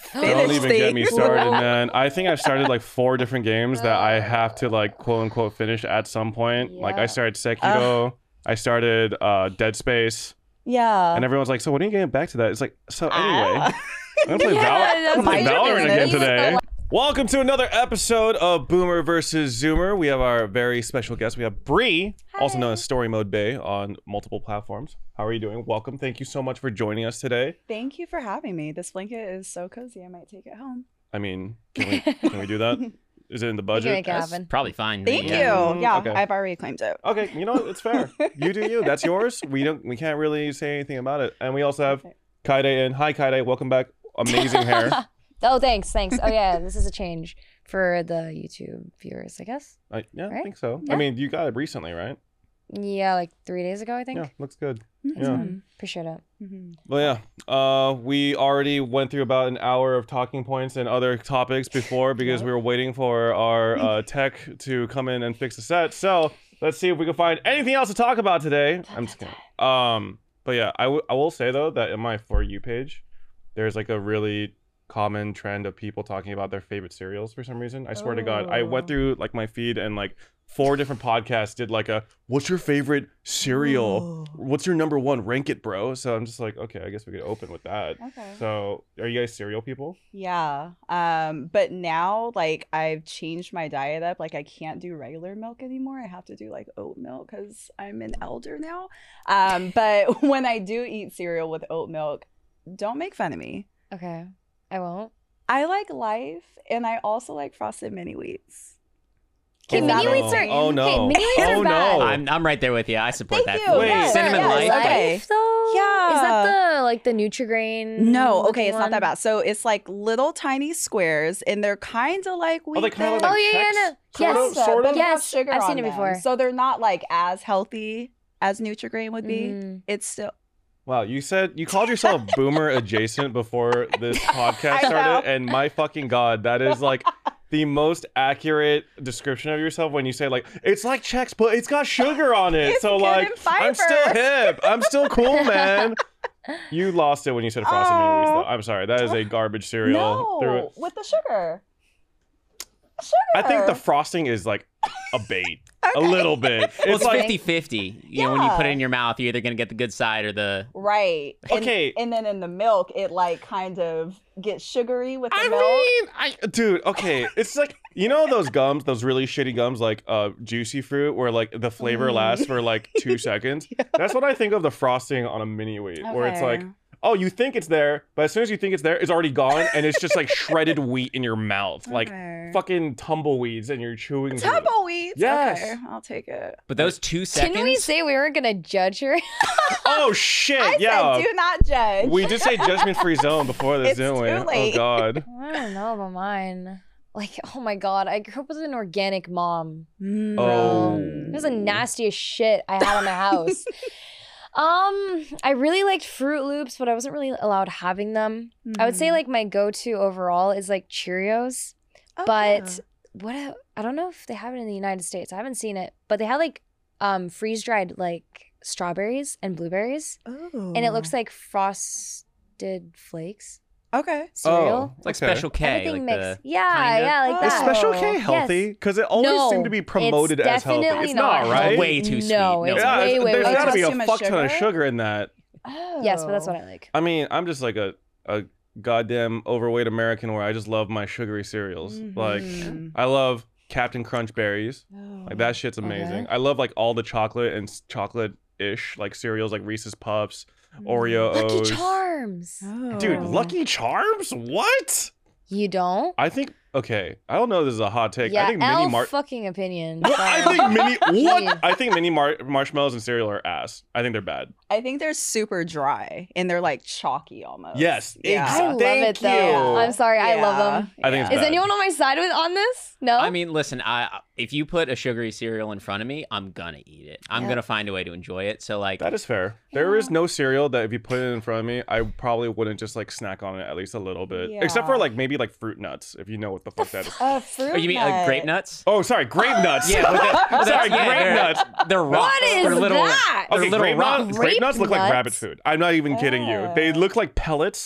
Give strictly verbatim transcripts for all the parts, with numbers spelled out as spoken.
Don't even get me started, man. I think I've started like four different games that I have to like quote unquote finish at some point. Yeah. Like I started Sekiro, uh, I started uh, Dead Space. Yeah. And everyone's like, so when are you getting back to that? It's like, so anyway, uh, I'm gonna play, yeah, Val play Valorant again today. Welcome to another episode of Boomer versus Zoomer. We have our very special guest. We have Bree, Hi. also known as Story Mode Bay on multiple platforms. How are you doing? Welcome. Thank you so much for joining us today. Thank you for having me. This blanket is so cozy. I might take it home. I mean, can we, can we do that? Is it in the budget? Make it happen. Probably fine. Thank yeah. you. Yeah, okay. I've already claimed it. Okay, you know what? It's fair. You do you. That's yours. We don't. We can't really say anything about it. And we also have Kaide in. Hi, Kaide. Welcome back. Amazing hair. Oh, thanks. Thanks. Oh, yeah. This is a change for the YouTube viewers, I guess. I, yeah, right? I think so. Yeah. I mean, you got it recently, right? Yeah, like three days ago, I think. Yeah, looks good. Mm-hmm. Yeah. Appreciate it. Mm-hmm. Well, yeah. Uh, we already went through about an hour of talking points and other topics before because we were waiting for our uh, tech to come in and fix the set. So let's see if we can find anything else to talk about today. I'm just kidding. Um, but yeah, I, w I will say though that in my For You page, there's like a really common trend of people talking about their favorite cereals for some reason. I swear oh. to God, I went through like my feed and like four different podcasts did like a, what's your favorite cereal? Oh. What's your number one? Rank it, bro. So I'm just like, okay, I guess we could open with that. Okay. So are you guys cereal people? Yeah. Um, but now like I've changed my diet up. Like I can't do regular milk anymore. I have to do like oat milk because I'm an elder now. Um, but when I do eat cereal with oat milk, don't make fun of me. Okay. I won't. I like Life, and I also like Frosted Mini Wheats. Okay, Mini no. Wheats are. Oh no! Okay, Mini Wheats oh are bad. no! I'm I'm right there with you. I support Thank that. you. Wait, yes. Cinnamon yes. Life. Okay. Life, though? Yeah. Is that the like the Nutrigrain? No. Okay, it's one? not that bad. So it's like little tiny squares, and they're kind of like wheat. Oh, they kind of like oh yeah, yeah, no. Sort yes, of, sort of. Yes, sugar I've on seen it them. before. So they're not like as healthy as Nutrigrain would be. Mm. It's still. Wow, you said you called yourself boomer adjacent before this podcast started, and my fucking God, that is like the most accurate description of yourself when you say like it's like Chex, but it's got sugar on it. It's so good like in fiber. I'm still hip. I'm still cool, man. You lost it when you said Frosted Mini Wheats, though. I'm sorry, that is a garbage cereal. No, with the sugar. Sugar. I think the frosting is like a bait. Okay. A little bit. It's, Well, it's like fifty fifty. You Yeah. know, when you put it in your mouth, you're either going to get the good side or the... Right. And, Okay. And then in the milk, it like kind of gets sugary with the I milk. mean, I, dude, okay. It's like, you know those gums, those really shitty gums like uh, Juicy Fruit where like the flavor Mm. lasts for like two seconds? Yeah. That's what I think of the frosting on a mini wheat, where it's like, Okay. oh, you think it's there, but as soon as you think it's there, it's already gone, and it's just like shredded wheat in your mouth. Like Okay. fucking tumbleweeds, and you're chewing through it. Tumbleweeds. Yes. Okay, I'll take it. But those two seconds... Can we say we weren't gonna judge her? Oh, shit, I yeah. said do not judge. We did say judgment-free zone before this, It's didn't we? too late. Oh, God. I don't know about mine. Like, oh my God, I grew up with an organic mom. Mm. Oh. It was the nastiest shit I had in my house. Um, I really liked Fruit Loops, but I wasn't really allowed having them. I would say Mhm. like my go-to overall is like Cheerios, Oh, but what I, I don't know if they have it in the United States. I haven't seen it, but they had like um freeze-dried like strawberries and blueberries, yeah. and it looks like Frosted Flakes okay. cereal. It's like Okay. Special K. Everything Like mixed. the... Yeah, kinda? yeah, like Oh. that. Is Special K Yes. healthy? Because it always No, seemed to be promoted it's as healthy. definitely It's not not, right? healthy. Way too sweet. No, No. it's Yeah, way, it's- way, there's way gotta too be a Too much fuck ton of sugar? sugar in that. Oh. Yes, but that's what I like. I mean, I'm just like a, a goddamn overweight American where I just love my sugary cereals. Like, Mhm. I love Captain Crunch berries. Oh. Like, that shit's amazing. Okay. I love, like, all the chocolate and chocolate-ish, like, cereals like Reese's Puffs, Mm. Oreo Lucky O's. Charms. Oh. Dude, Lucky Charms? What? You don't? I think, okay, I don't know if this is a hot take. Yeah, I think L mini mar- fucking opinion. What? I Sorry. think mini what? Jeez. I think mini mar- marshmallows and cereal are ass. I think they're bad. I think they're super dry and they're like chalky almost. Yes, Yeah. I love Thank it though. you. I'm sorry, I love Yeah. them. I think it's Is bad. anyone on my side with on this? No. I mean, listen, I if you put a sugary cereal in front of me, I'm gonna eat it. I'm Yeah. gonna find a way to enjoy it. So like, That is fair. There is no cereal that if you put it in front of me, I probably wouldn't just like snack on it at least a little bit. Except for Yeah. like maybe like fruit nuts, if you know what the fuck that is. Uh, fruit oh, you mean nut. like grape nuts? Oh, sorry, grape nuts. Yeah, with the- sorry, yeah, grape they're- nuts. They're rocks. What is they're little, that? They're Okay, little grape, rocks. nuts, grape Grape nuts look like nuts? rabbit food. I'm not even kidding you. They look like pellets,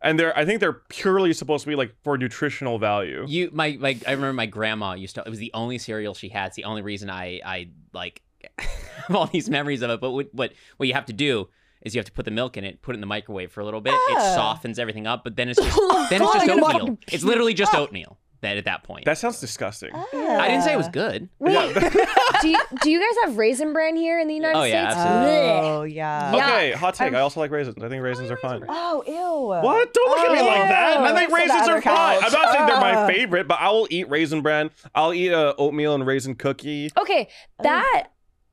and they're I think they're purely supposed to be like for nutritional value. You, my, my, I remember my grandma used to. It was the only cereal she had. It's the only reason I, I like have all these memories of it. But what, what, what you have to do is you have to put the milk in it, put it in the microwave for a little bit. It Ah. softens everything up, but then it's just then it's God, just I'm gonna oatmeal. It's literally just oatmeal. That at that point. That sounds disgusting. I didn't say it was good. Wait, do you, do you guys have Raisin Bran here in the United Oh, yeah, States? absolutely. Oh yeah. Yeah. Okay, hot take. I'm- I also like raisins. I think raisins are fine. Oh ew. What? Don't look at me like that. I think Sit raisins on are the fine. couch. I'm not saying they're my Ah. favorite, but I will eat raisin bran. I'll eat a oatmeal and raisin cookie. Okay, that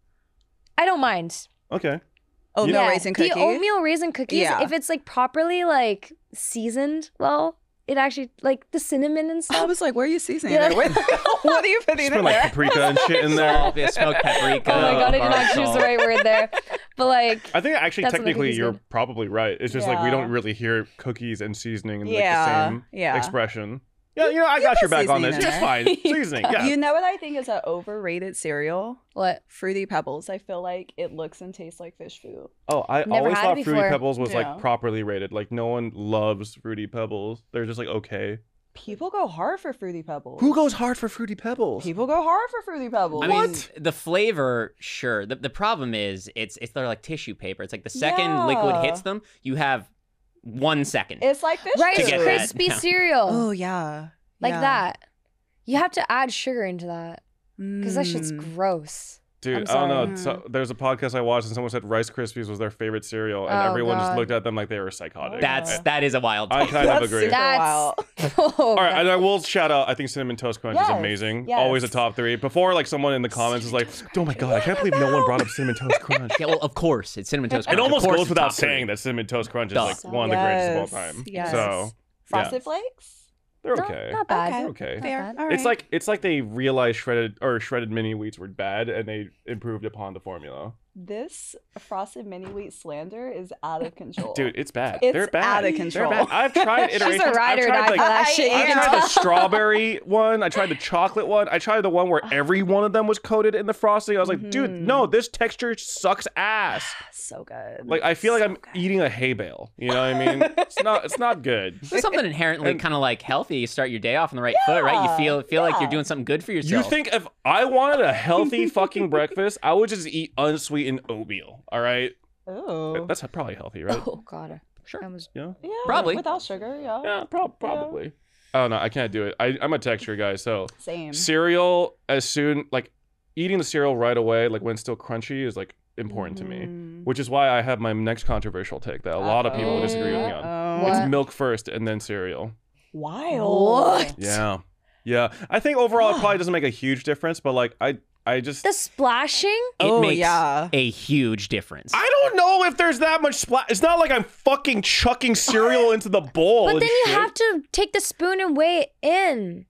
I don't mind. Okay. Oatmeal Yeah, raisin cookie. The oatmeal raisin cookies, Yeah. if it's like properly like seasoned well, it actually like the cinnamon and I stuff. was like, where are you seasoning Yeah. it with? What are you putting Just in put like there? paprika and shit in there. Salt, yeah, smoked paprika. Oh my god, I did garlic not choose salt. the right word there. But like, I think actually That's what the technically cookie's you're good. probably right. It's just like we Yeah. don't really hear cookies and seasoning in like Yeah, the same yeah. expression. Yeah, you know, I You got put your back on this. seasoning It's in fine. Seasoning. Yeah. You know what I think is an overrated cereal? what? Fruity Pebbles. I feel like it looks and tastes like fish food. Oh, I Never always had thought it Fruity before. Pebbles was Yeah. like properly rated. Like no one loves Fruity Pebbles. They're just like okay. People go hard for Fruity Pebbles. Who goes hard for Fruity Pebbles? People go hard for Fruity Pebbles. I mean, the flavor, sure. The, the problem is, it's it's they're like tissue paper. It's like the second liquid Yeah. hits them, you have one second. It's like fish Rice To get food. that, crispy yeah. cereal, Oh yeah. like Yeah. that. You have to add sugar into that because that shit's Mm. gross. Dude, I'm I don't know. sorry. So, there's a podcast I watched and someone said Rice Krispies was their favorite cereal, and Oh, everyone just God. looked at them like they were psychotic. That's I- that is a wild. I take. kind of That's agree. super That's wild. oh, All right, God. and I will shout out. I think Cinnamon Toast Crunch is Yes, amazing. yes. Always a top three. Before, like someone in the comments is like, "Oh my god, I can't believe no one brought up Cinnamon Toast Crunch." Yeah, well, of course, it's cinnamon toast. It Crunch. Of almost course goes it's without top three. saying that Cinnamon Toast Crunch is Duh. like one of the greatest of all Yes, time. yes. So Frosted Flakes? they're Not- okay. Not bad. Okay. Okay. Not Fair. bad. All It's right. like it's like they realized shredded or shredded mini wheats were bad, and they improved upon the formula. This frosted mini wheat slander is out of control. Dude, it's bad. It's They're bad. out of They're control. bad. I've tried She's iterations. a ride I've or tried, die like, for that I shit. am. I You can tried the tell. strawberry one. I tried the chocolate one. I tried the one where every one of them was coated in the frosting. I was like, dude, Mhm. no, this texture sucks ass. so good. Like I feel like So I'm good. eating a hay bale. You know what I mean? It's not. It's not good. There's something inherently And- kind of like healthy. You start your day off on the right foot, right? You Yeah, feel feel like yeah. you're doing something good for You yourself. think if I wanted a healthy fucking breakfast, I would just eat unsweetened oatmeal. All right, Ooh. that's probably healthy, right? Oh god. Sure. I was Yeah. Yeah, Probably. without sugar. Yeah. Yeah, prob- probably. I don't know. I can't do it. I, I'm a texture guy, so Same. cereal as soon like eating the cereal right away, like when it's still crunchy, is like important to me. Mhm. Which is why I have my next controversial take that a lot of people Uh-oh. disagree with me on. Uh-oh. What? It's milk first and then cereal. Wild. What? Yeah. Yeah. I think overall it probably doesn't make a huge difference, but like I I just the splashing. it Oh, makes yeah. a huge difference. I don't know if there's that much splash. It's not like I'm fucking chucking cereal into the bowl. But and then you shit. have to take the spoon and weigh it in.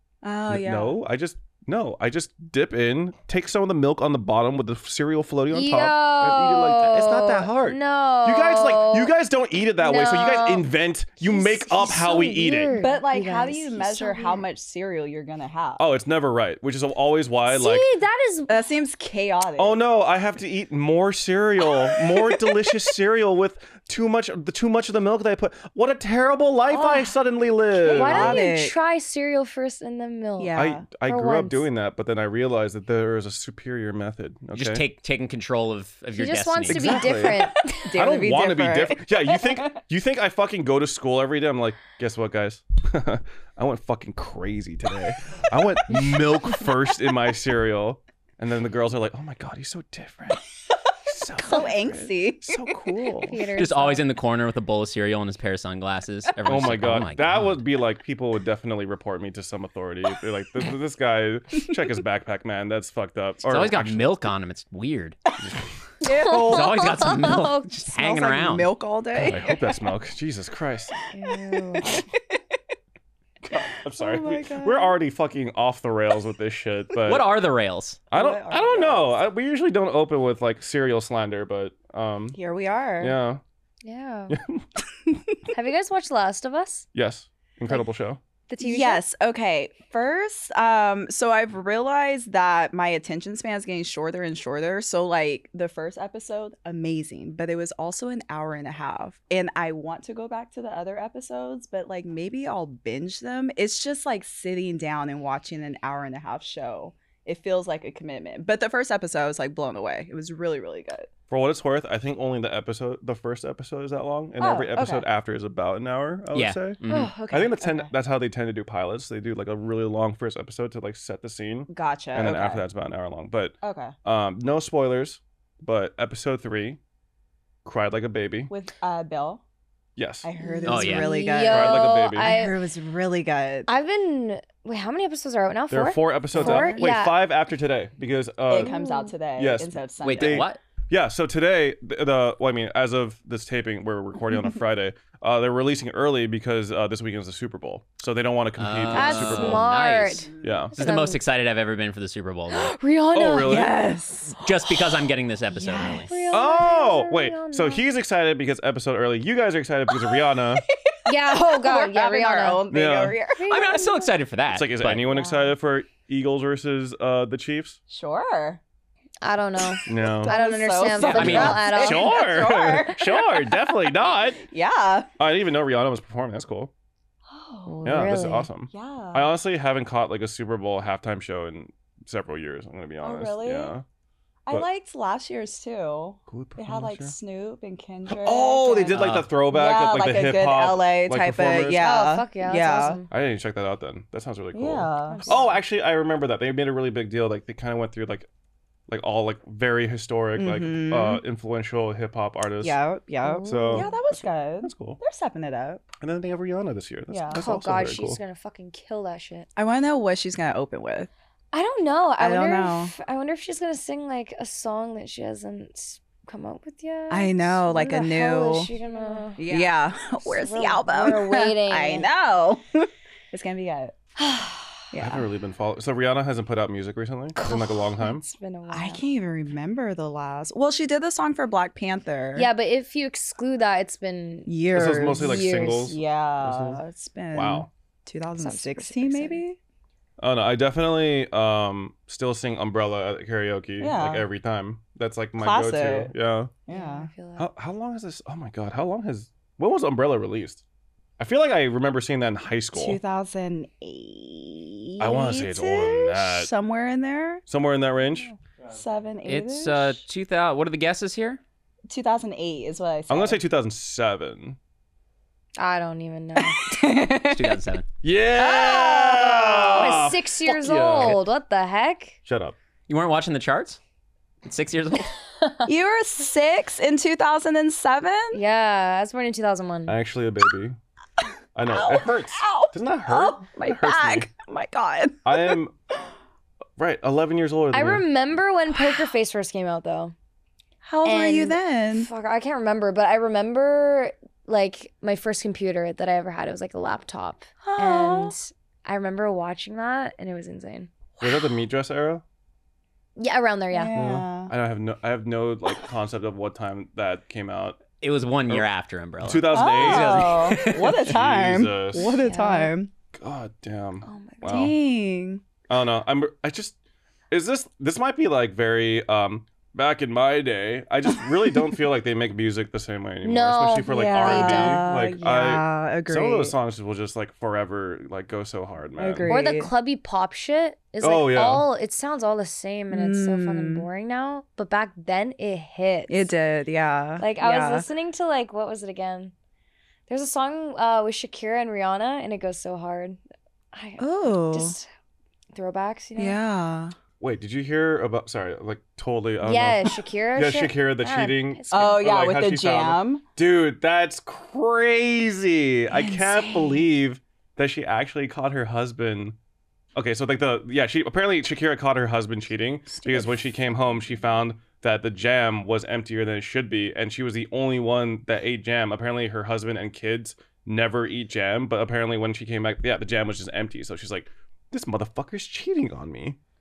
Oh N- yeah. No, I just no, I just dip in, take some of the milk on the bottom with the cereal floating on Yo, top, and eat it like that. It's not that hard. No. You guys like you guys don't eat it that way, so you guys No. invent, you He's- make up he's how so we eat it. weird, But like, you how do guys. you He's so measure how weird. much cereal you're gonna have? Oh, it's never right, which is always why See, like that is That seems chaotic. oh no, I have to eat more cereal, more delicious cereal with too much the too much of the milk that I put. What a terrible life I Ugh. suddenly live. Why don't you Chaotic. try cereal first and then milk? Yeah. I, I For grew up once. doing that, but then I realized that there is a superior method. You Okay? just take taking control of, of He your just destiny. wants to Exactly. be different. I Dare to don't be want to be different. Yeah, you think you think I fucking go to school every day? I'm like, guess what, guys? I went fucking crazy today. I went milk first in my cereal, and then the girls are like, "Oh my god, he's so different. He's so, So different. angsty. So cool." Peter, Just stop. always in the corner with a bowl of cereal and his pair of sunglasses. Oh Everyone's my like, god, oh my that God. would be like people would definitely report me to some authority. They're like, this, this guy, check his backpack, man. That's fucked up. He's always got milk on him. It's weird. Ew. He's always got some milk Oh, just Smells hanging like around. milk all God, day. I hope that's milk. Jesus Christ. Ew. I'm sorry. Oh my We- God. We're already fucking off the rails with this shit. But What are the rails? I don't. What are I don't the know. I, we usually don't open with like cereal slander, but um, Here we are. yeah, Yeah. Have you guys watched Last of Us? yes, incredible show. The T V show? Yes. Okay. First, um, so I've realized that my attention span is getting shorter and shorter. So like the first episode, amazing, but it was also an hour and a half. And I want to go back to the other episodes, but like maybe I'll binge them. It's just like sitting down and watching an hour and a half show. It feels like a commitment. But the first episode I was like blown away. It was really, really good. For what it's worth, I think only the episode, the first episode is that long, and Oh, every episode okay. after is about an hour. I would Yeah. say. Mhm. Oh, okay. I think that's tend, okay. that's how they tend to do pilots. They do like a really long first episode to like set the scene, Gotcha. and then okay. after that's about an hour long. But Okay. um, no spoilers. But episode three, cried like a baby. With uh Bill. Yes. I heard it Oh, was yeah. really good. Yo, Cried like a baby. I I, heard it was really good. I've been. Wait, how many episodes are out now? There Four? are four episodes Four? out. Wait, Yeah. five after today because uh, it comes out today yes. instead of Sunday. Wait, the what? yeah. So today the, the well, I mean, as of this taping, we're recording on a Friday. Uh, they're releasing early because uh, this weekend is the Super Bowl, so they don't want to compete Oh, with That's the Super Bowl. smart. Nice. Yeah. This is the most excited I've ever been for the Super Bowl. though. Rihanna. Oh, really? Yes. Just because I'm getting this episode Yes. early. Rihanna, Oh Rihanna, wait, so Rihanna. he's excited because episode early. You guys are excited because of Rihanna. Yeah. Oh God. We're Yeah. having our Rihanna. own thing Yeah. over here. I mean, I'm still excited for that. It's like, is but- anyone Yeah. excited for Eagles versus uh, the Chiefs? Sure. I don't know. No. I don't So understand sorry. football I mean, at all. Sure, Sure. sure, definitely not. Yeah. I didn't even know Rihanna was performing. That's cool. Oh, Yeah, really? this is awesome. Yeah. I honestly haven't caught like a Super Bowl halftime show in several years. I'm gonna be honest. really? Yeah. I but- liked last year's too. Who They had like Snoop and Kendrick. Oh, they and- did like Uh, the throwback, yeah, of, like, like the a hip good hop. L A like, type of performers. yeah. Oh fuck yeah. That's yeah. awesome. I didn't check that out then. That sounds really cool. Yeah. Oh, actually, I remember that they made a really big deal. Like they kind of went through like, like all like very historic, Mhm. like uh influential hip hop artists. Yeah. Yeah. So Yeah, that was good. that's cool. They're stepping it up. And then they have Rihanna this year. That's, Yeah. that's Oh also God, very she's cool. gonna fucking kill that shit. I want to know what she's gonna open with. I don't know. I, I don't wonder know. If, I wonder if she's gonna sing like a song that she hasn't s- come up with yet. I know, When like a the hell new- is she gonna? Yeah. Where's We're- the album? we're waiting. I know. It's gonna be good. I Yeah. haven't really been following. So Rihanna hasn't put out music recently in like a long time. It's been a while. I can't even remember the last. Well, she did the song for Black Panther. Yeah, but if you exclude that, it's been years. This is mostly like Years. singles. Yeah, it's been Wow. twenty sixteen Sounds super maybe. Oh no, I definitely um still sing Umbrella at karaoke Yeah. like every time. That's like my Classic. go-to. Yeah. Yeah. I feel that. How how long has this? Oh my god, how long has? When was Umbrella released? I feel like I remember seeing that in high school. two thousand eight. I wanna say it's older than that. Somewhere in there. Somewhere in that range. Seven, eight. It's uh two thousand. What are the guesses here? two thousand eight is what I said. I'm gonna say two thousand seven. I don't even know. It's two thousand seven. Yeah. I was six years Ah, yeah. old. What the heck? Shut up. You weren't watching the charts? At six years old? You were six in two thousand seven. Yeah, I was born in two thousand one. I'm actually a baby. I know Ow. it hurts. Ow. Doesn't that hurt? Oh, my It hurts me. back. Oh my god. I am right, eleven years older I than you. remember when Poker Face first came out, though. How old were you And- then? Fuck, I can't remember, but I remember like my first computer that I ever had. It was like a laptop, Aw. and I remember watching that, and it was insane. Was that the meat dress era? Yeah, around there, yeah. Yeah. I don't have no I have no like concept of what time that came out. It was one year Oh. after Umbrella. two thousand eight. Oh, what a time. Jesus. What a Yeah. time. God damn. Oh my god. Wow. Dang. I don't know. I'm I just is this this might be like very um back in my day. I just really don't feel like they make music the same way anymore, No, especially for like yeah, R and B. yeah, Like I agree. some of those songs will just like forever like go so hard, man. Agree. Or the clubby pop shit is like Oh, yeah. all. It sounds all the same, and it's so fucking Mm. boring now. But back then, it hit. It did, yeah. Like I yeah. was listening to like what was it again? There's a song uh, with Shakira and Rihanna, and it goes so hard. I Oh. just throwbacks, you know? Yeah. Wait, did you hear about sorry, like totally I don't Yeah, know. Shakira. Yeah, shit. Shakira the Ah, cheating. pissed me Oh off. yeah, like with how the she found- jam. Dude, that's crazy. I can't Insane. believe that she actually caught her husband. Okay, so like the yeah, she apparently Shakira caught her husband cheating because when she came home, she found that the jam was emptier than it should be, and she was the only one that ate jam. Apparently, her husband and kids never eat jam, but apparently when she came back, yeah, the jam was just empty. So she's like, "This motherfucker's cheating on me."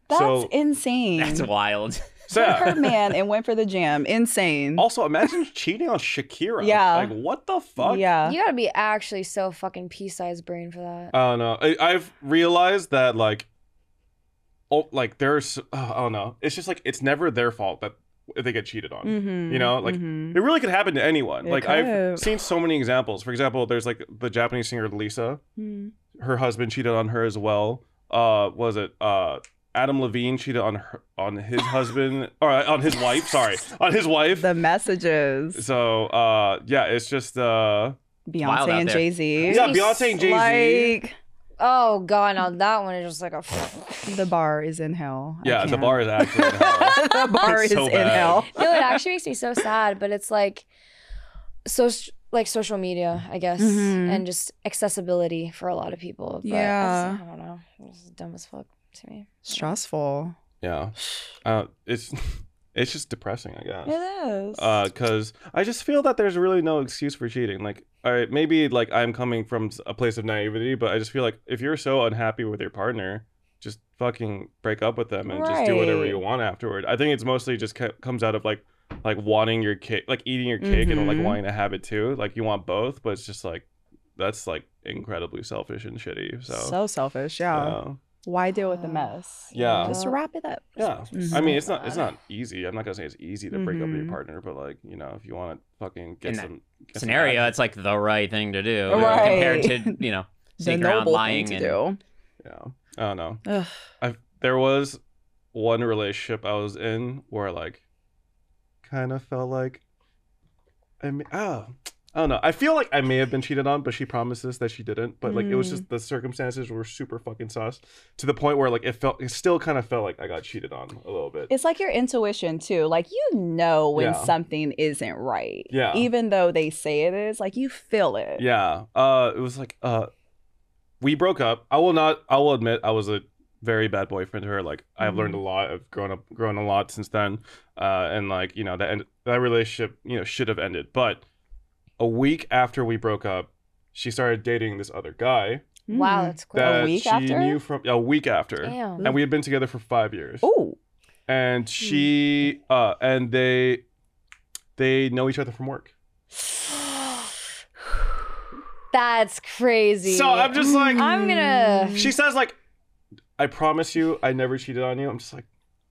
That's so, insane. That's wild. so Took yeah. her man and went for the jam. Insane. Also, imagine cheating on Shakira. Yeah. Like, what the fuck? Yeah. You gotta be actually so fucking pea-sized brain for that. I don't know. I, I've realized that, like, oh, like, there's, oh, I don't know. It's just, like, it's never their fault that if they get cheated on. Mm-hmm. You know? Like, mm-hmm. it really could happen to anyone. It like, could. I've seen so many examples. For example, there's, like, the Japanese singer Lisa. Mm. Her husband cheated on her as well. Uh, was it, uh... Adam Levine cheated on her, on his husband, or on his wife. Sorry, on his wife. The messages. So, uh, yeah, it's just, uh, Beyonce Wild out and there. Jay Z. yeah, Beyonce and Jay Z. Like Oh god, now that one is just like a. the bar is in hell. I Yeah, the can't. bar is actually in hell. the bar It's is so in bad. hell. No, it actually makes me so sad, but it's like, so like social media, I guess, Mhm. and just accessibility for a lot of people. But Yeah. it's- I don't know. It's dumb as fuck to me. Stressful. Yeah, uh, it's it's just depressing, I guess. It is. Uh, cause I just feel that there's really no excuse for cheating. Like, all right, maybe like I'm coming from a place of naivety, but I just feel like if you're so unhappy with your partner, just fucking break up with them and just do whatever Right. you want afterward. I think it's mostly just ca- comes out of like like wanting your cake, like eating your cake and like Mhm. wanting to have it too. Like you want both, but it's just like that's like incredibly selfish and shitty. So, so selfish. Yeah. yeah. Why deal with the mess? Yeah. Just wrap it up. Yeah, Mhm. I mean it's not it's not easy. I'm not gonna say it's easy to break up with your Mhm. partner, but like you know if you want to fucking get In that some get some Scenario, action- it's like the right thing to do Right. compared to you know The sneaking around noble lying thing to and do. yeah, I don't know. Ugh. I there was one relationship I was in where like kind of felt like I mean oh I don't know. I feel like I may have been cheated on, but she promises that she didn't. But like it was Mm. just the circumstances were super fucking sus to the point where like it felt it still kind of felt like I got cheated on a little bit. It's like your intuition too. Like you know when Yeah. something isn't right. Yeah. Even though they say it is, like you feel it. Yeah. Uh it was like uh we broke up. I will not I will admit I was a very bad boyfriend to her. Like I've learned a lot. I've grown up grown a lot since then. Uh and like, you know, that end, that relationship, you know, should have ended. But a week after we broke up, she started dating this other guy Wow, Mm. that's quick. that week she after? knew from a week after. Damn. And we had been together for five years. Oh. And she uh and they they know each other from work. That's crazy. So I'm just like I'm gonna. she says like I promise you I never cheated on you. I'm just like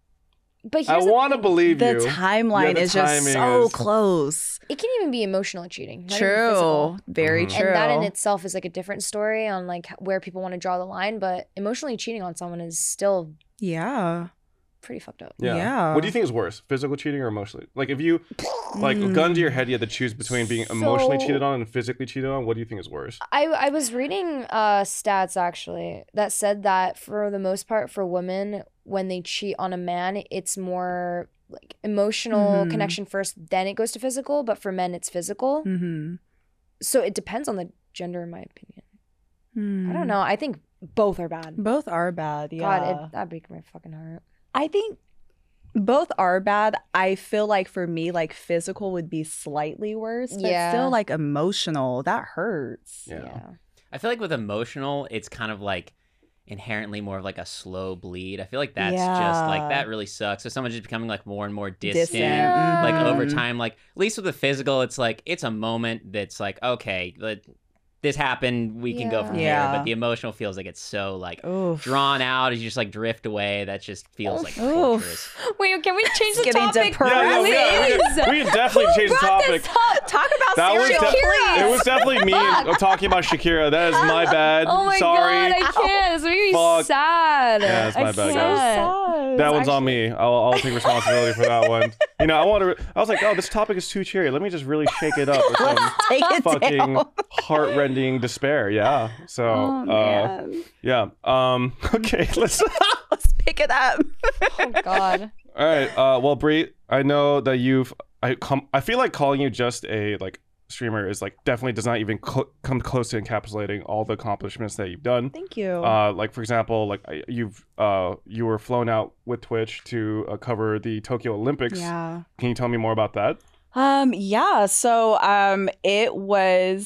But I here's the want to thing. believe The you. timeline Yeah, the is just timing so is- close. It can even be emotional cheating. not even True. physical. Very Mhm. true. And that in itself is like a different story on like where people want to draw the line. But emotionally cheating on someone is still yeah. pretty fucked up. Yeah. Yeah. What do you think is worse, physical cheating or emotionally? Like if you like gun to your head, you had to choose between being emotionally So- cheated on and physically cheated on. What do you think is worse? I I was reading uh stats actually that said that for the most part for women when they cheat on a man it's more like emotional Mhm. connection first then it goes to physical, but for men it's physical. Mm-hmm. So it depends on the gender in my opinion. Hmm. I don't know. I think both are bad. Both are bad. Yeah. God, it, that'd break my fucking heart. I think both are bad. I feel like for me, like physical would be slightly worse, but Yeah. still like emotional. That hurts. Yeah. I feel like with emotional, it's kind of like inherently more of like a slow bleed. I feel like that's just like Yeah. that really sucks. So someone just becoming like more and more distant, Distant. Yeah. like over Mhm. time. Like at least with the physical, it's like it's a moment that's like okay, like, this happened, we can go from Yeah. here. Yeah. But the emotional feels like it's so like Oof. drawn out as you just like drift away. That just feels like Oof. torturous. Wait, can we change the getting topic? depressed. Yeah, yeah, we, Please. we, we can definitely change the topic. Talk about That was cereal, def- please. it was definitely me Fuck. talking about Shakira. That is my bad. Oh my Sorry. god, I can't. It's making me Fuck. sad. Yeah, it's my I bad, can't. guys. That one's on me. I'll, I'll take responsibility for that one. You know, I want to. I was like, oh, this topic is too cheery. Let me just really shake it up with some Take it fucking down. heartrending despair. Yeah. So, Oh uh, man. yeah. Um. Okay. Let's. Let's pick it up. Oh god. All right. Uh. Well, Bree, I know that you've. I come. I feel like calling you just a like streamer is like definitely does not even cl- come close to encapsulating all the accomplishments that you've done. Thank you. Uh, like for example, like I- you've uh you were flown out with Twitch to uh, cover the Tokyo Olympics. yeah. Can you tell me more about that? Um, yeah, so um it was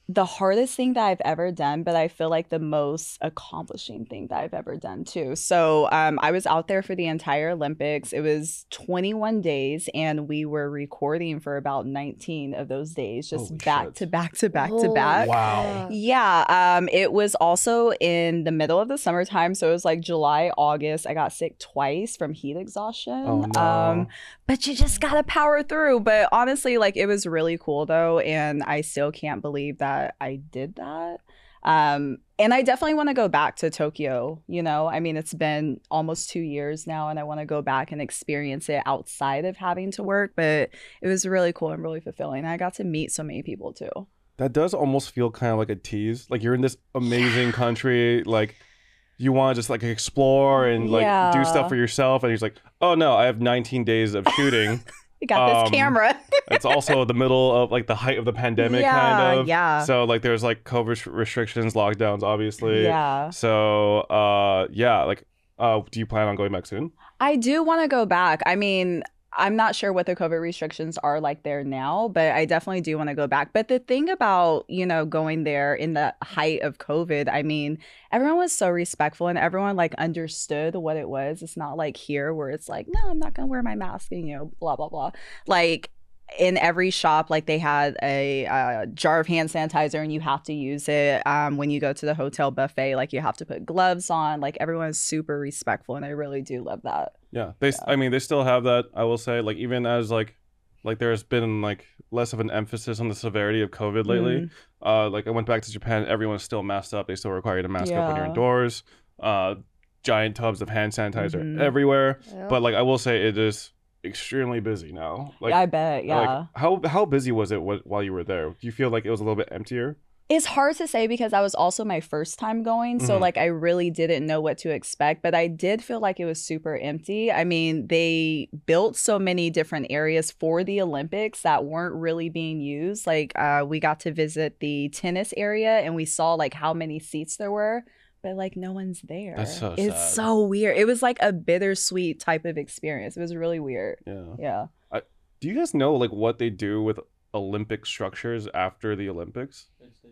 the hardest thing that I've ever done, but I feel like the most accomplishing thing that I've ever done too. So um, I was out there for the entire Olympics. It was twenty-one days, and we were recording for about nineteen of those days, just Holy back shit. to back to back to Holy back. Wow. fuck. Yeah, um, it was also in the middle of the summertime, so it was like July, August. I got sick twice from heat exhaustion. Oh, no. Um, but you just gotta power through. But honestly, like it was really cool though, and I still can't believe that I did that. Um, and I definitely want to go back to Tokyo. You know, I mean, it's been almost two years now, and I want to go back and experience it outside of having to work. But it was really cool and really fulfilling. I got to meet so many people too. That does almost feel kind of like a tease. Like you're in this amazing country, like you want to just like explore and like do Yeah. stuff for yourself, and he's like, oh no, I have nineteen days of shooting. You got this Um, camera. It's also the middle of like the height of the pandemic, Yeah, kind of. yeah. So like there's like COVID restrictions, lockdowns, obviously. Yeah. So uh, yeah, like, uh, do you plan on going back soon? I do want to go back. I mean, I'm not sure what the COVID restrictions are like there now, but I definitely do want to go back. But the thing about, you know, going there in the height of COVID, I mean, everyone was so respectful and everyone like understood what it was. It's not like here where it's like, no, I'm not going to wear my mask and, you know, blah, blah, blah. Like, in every shop, like they had a uh, jar of hand sanitizer and you have to use it. Um, when you go to the hotel buffet, like you have to put gloves on. Like everyone is super respectful, and I really do love that. Yeah, they. s I mean, they still have that. I will say, like, even as like, like there's been like less of an emphasis on the severity of COVID lately. Mm-hmm. Uh, like I went back to Japan, everyone's still masked up. They still require you to mask up when you're Yeah. indoors. Uh, giant tubs of hand sanitizer Mhm. everywhere. Yep. But like I will say, it is extremely busy now. Like, I bet, yeah. like how how busy was it wh- while you were there? Do you feel like it was a little bit emptier? It's hard to say because that was also my first time going. So, Mhm. like, I really didn't know what to expect, but I did feel like it was super empty. I mean, they built so many different areas for the Olympics that weren't really being used. Like, uh, we got to visit the tennis area and we saw, like, how many seats there were, but, like, no one's there. That's so It's sad. so weird. It was like a bittersweet type of experience. It was really weird. Yeah. Yeah. Do you guys know like what they do with Olympic structures after the Olympics?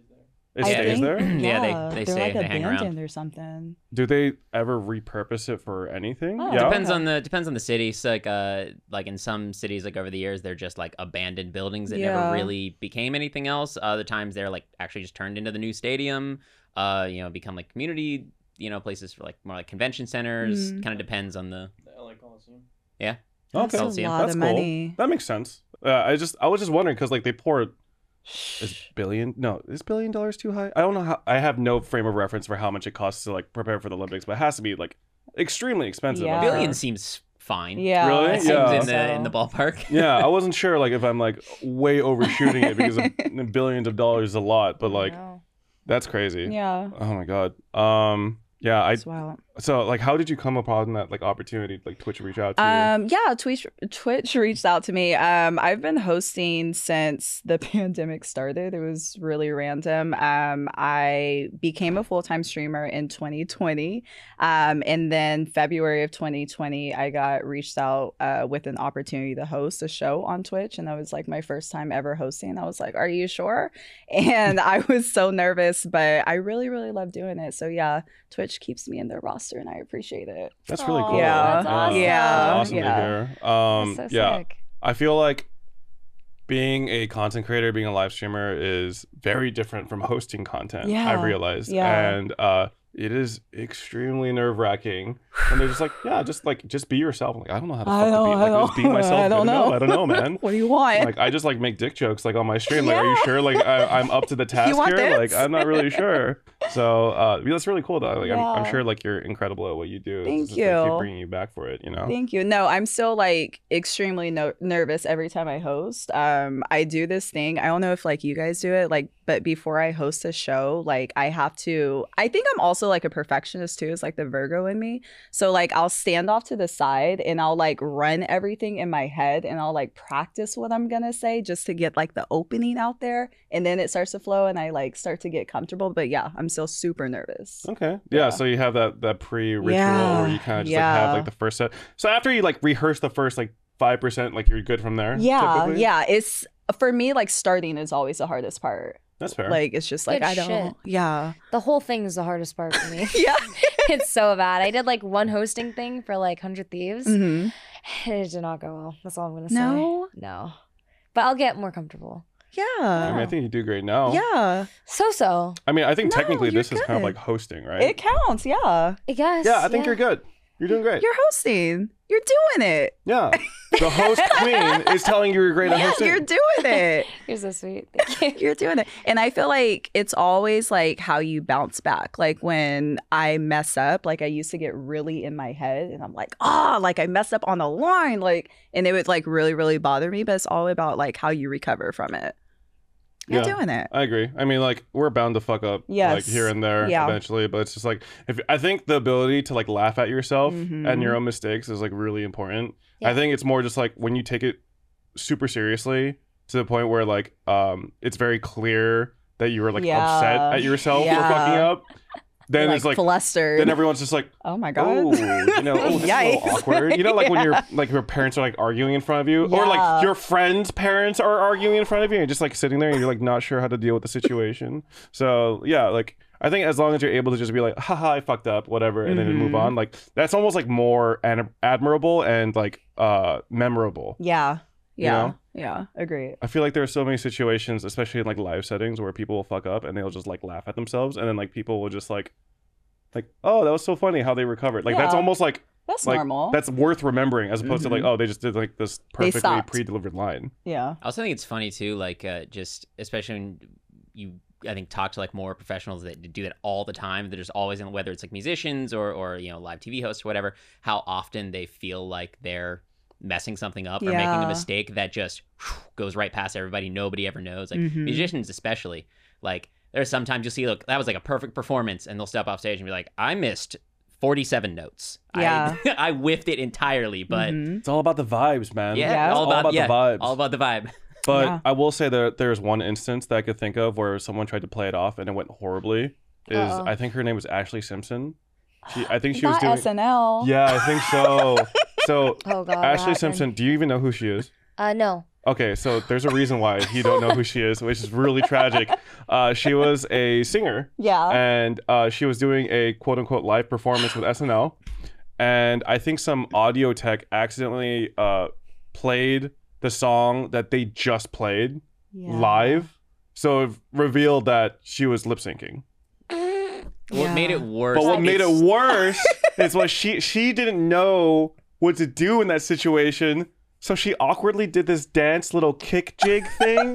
It I stays think- there. Yeah, they- they they're stay, like they hang around. abandoned or something. Do they ever repurpose it for anything? Oh. yeah. Depends Okay. on the depends on the city. So like uh like in some cities like over the years they're just like abandoned buildings that Yeah. never really became anything else. Other times they're like actually just turned into the new stadium. Uh you know become like community you know places for like more like convention centers. Mhm. Kind of depends on the The L A Coliseum. yeah. That's Okay. a Coliseum. lot That's of cool. money. That makes sense. Uh, I just I was just wondering because like they pour is billion no is billion dollars too high? I don't know how. I have no frame of reference for how much it costs to like prepare for the Olympics, but it has to be like extremely expensive. Yeah. I'm sure. Billion seems fine. Yeah. Really? I That seems Yeah. in think the in so. the ballpark. Yeah, I wasn't sure like if I'm like way overshooting it because of billions of dollars is a lot, but like Wow. that's crazy. Yeah. Oh my god. Um. Yeah. I That's wild. so like how did you come upon that like opportunity like Twitch reach out to you? Um, yeah, Twitch Twitch reached out to me. Um, I've been hosting since the pandemic started. It was really random. Um, I became a full time streamer in twenty twenty, um, and then February of twenty twenty, I got reached out uh, with an opportunity to host a show on Twitch, and that was like my first time ever hosting. I was like, "Are you sure?" And I was so nervous, but I really, really love doing it. So yeah, Twitch keeps me in their roster, and I appreciate it. That's really Aw, cool. Yeah. That's awesome. Yeah. That's awesome Yeah. to hear. Um, That's so yeah, sick. I feel like being a content creator, being a live streamer is very different from hosting content. Yeah. I've realized, Yeah. and uh, it is extremely nerve wracking. And they're just like, yeah, just like just be yourself. I'm like, I don't know how to I fuck to don't- be. I Like, don't- just be myself. I don't good enough? know. I don't know, man. What do you want? Like I just like make dick jokes like on my stream. Like, are you Yeah. sure? Like I, I'm up to the task want here. Like this? I'm not really sure. So uh, that's really cool though. Like I'm, I'm Yeah. sure like you're incredible at what you do. It's Thank just, like, keep you. bringing you back for it. You know. Thank you. No, I'm still like extremely no- nervous every time I host. Um, I do this thing. I don't know if like you guys do it, like, but before I host a show, like I have to. I think I'm also like a perfectionist too. It's like the Virgo in me. So like I'll stand off to the side and I'll like run everything in my head and I'll like practice what I'm gonna say just to get like the opening out there, and then it starts to flow and I like start to get comfortable. But yeah, I'm still super nervous. Okay. Yeah, Yeah. So you have that that pre-ritual Yeah, where you kind of just like have yeah. like the first set. So after you like rehearse the first like five percent, like you're good from there. Yeah, typically? yeah. It's for me like starting is always the hardest part. That's fair. Like it's just like Good I don't. shit. Yeah. The whole thing is the hardest part for me. Yeah. It's so bad. I did like one hosting thing for like one hundred Thieves. hmm It did not go well. That's all I'm going to say. No. No. But I'll get more comfortable. Yeah. I mean, I think you do great now. Yeah. So-so. I mean, I think No, technically you're this is kind of good. like hosting, right? It counts. Yeah. I guess. yeah, I think you're good. You're doing great. You're hosting. You're doing it. Yeah. The host queen is telling you you're great at Yeah, hosting. you're doing it. You're so sweet. Thank you. You're doing it. And I feel like it's always like how you bounce back. Like when I mess up, like I used to get really in my head and I'm like, oh, like I messed up on the line. Like, and it would like really, really bother me. But it's all about like how you recover from it. You're Yeah. doing it. I agree. I mean, like we're bound to fuck up, Yes. like here and there, Yeah. eventually. But it's just like if I think the ability to like laugh at yourself Mhm. and your own mistakes is like really important. Yeah. I think it's more just like when you take it super seriously to the point where like um it's very clear that you were like Yeah. upset at yourself for Yeah. fucking up. Then You're, it's like flustered. then everyone's just like, oh my God. oh, you know, oh, that's a Yikes. little awkward. You know, like when Yeah. your like your parents are like arguing in front of you, or Yeah. like your friends' parents are arguing in front of you, and you're just like sitting there and you're like not sure how to deal with the situation. So yeah, like I think as long as you're able to just be like, haha, I fucked up, whatever, and then move Mhm. on, like that's almost like more ad- admirable and like uh memorable. Yeah. You Yeah. know? Yeah. Agreed. I feel like there are so many situations, especially in like live settings, where people will fuck up and they'll just like laugh at themselves, and then like people will just like, like, oh, that was so funny how they recovered. Like that's Yeah. almost like That's like normal. that's worth remembering as opposed to like, oh, they just did like this perfectly stopped. pre-delivered line. yeah. I also think it's funny too, like uh, just especially when you, I think, talk to like more professionals that do that all the time. That there's always, in whether it's like musicians or or you know live T V hosts or whatever, how often they feel like they're messing something up or making Yeah. a mistake that just whew, goes right past everybody. Nobody ever knows. Like Mhm. musicians especially, like there's sometimes you'll see, look, that was like a perfect performance, and they'll step off stage and be like, I missed forty-seven notes. Yeah. I, I whiffed it entirely, but. Mhm. It's all about the vibes, man. Yeah, Yeah. all All about, about the yeah, vibes. all about the vibe. But Yeah. I will say that there's one instance that I could think of where someone tried to play it off and it went horribly. Is Uh-oh. I think her name was Ashley Simpson. She, I think she was Not doing. S N L. Yeah, I think so. So Oh, God. what Ashley happened? Simpson, do you even know who she is? Uh, no. Okay, so there's a reason why you don't know who she is, which is really tragic. Uh, she was a singer, Yeah. and uh, she was doing a quote unquote live performance with S N L. And I think some audio tech accidentally uh, played the song that they just played Yeah. live. So it revealed that she was lip syncing. What made it worse? But what made it it's- worse is what she she didn't know what to do in that situation. So she awkwardly did this dance little kick jig thing.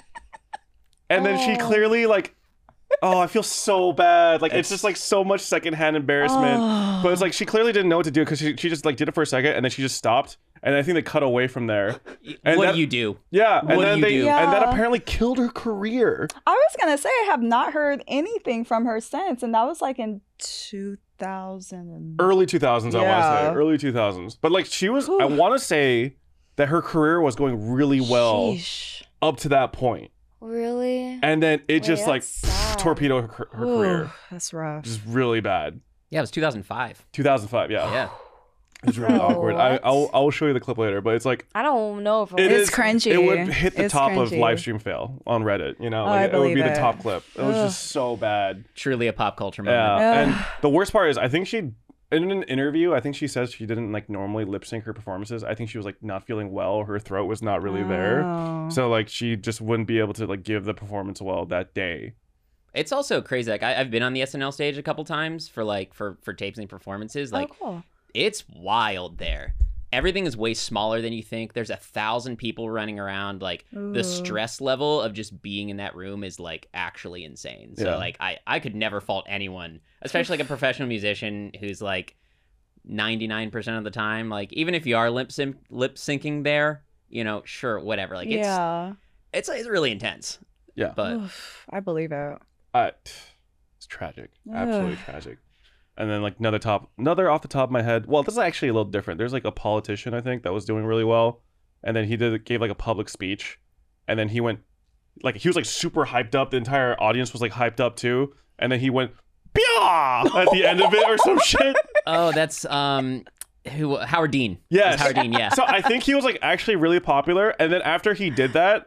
And then she Oh. clearly like, oh, I feel so bad. Like it's, just like so much secondhand embarrassment. Oh. But it's like she clearly didn't know what to do because she, she just like did it for a second and then she just stopped. And I think they cut away from there. And what that- do you do? Yeah. And What do then you they do? and that Yeah. apparently killed her career. I was gonna say I have not heard anything from her since, and that was like in two thousand. Early two thousands, I want to say. Yeah. Early two thousands. But like she was, I want to say that her career was going really well Sheesh. up to that point. Really? And then it Wait, just like that's sad. torpedoed her, her Ooh, career. that's rough. Just really bad. Yeah, it was two thousand five. two thousand five, yeah. Yeah. It was really Oh, awkward. I, what? I'll, I'll show you the clip later, but it's like, I don't know if I it It's is- cringy. It would hit the It's top of cringy. live stream fail on Reddit, you know? Oh, Like, I it would be believe the it. top clip. It was Ugh. just so bad. Truly a pop culture moment. Yeah. Ugh. And the worst part is, I think she, in an interview, I think she says she didn't like normally lip sync her performances. I think she was like not feeling well. Her throat was not really there. Oh. So like she just wouldn't be able to like give the performance well that day. It's also crazy. Like I, I've been on the S N L stage a couple times for like for for tapes and performances. Like oh, cool. it's wild there. Everything is way smaller than you think. There's a thousand people running around. Like the Ooh. stress level of just being in that room is like actually insane. So Yeah. like I I could never fault anyone, especially like a professional musician who's like ninety-nine percent of the time, like even if you are lip sync lip syncing there, you know, sure, whatever. Like it's yeah. it's it's really intense. Yeah. But Oof, I believe it. Uh, it's tragic. Absolutely Ugh. tragic. And then like another top, another off the top of my head. Well, this is actually a little different. There's like a politician I think that was doing really well, and then he did gave like a public speech, and then he went, like he was like super hyped up. The entire audience was like hyped up too, and then he went, "Pyah!" at the end of it or some shit. oh, that's um who Howard Dean. Yes. It's Howard Dean, yeah. So I think he was like actually really popular, and then after he did that,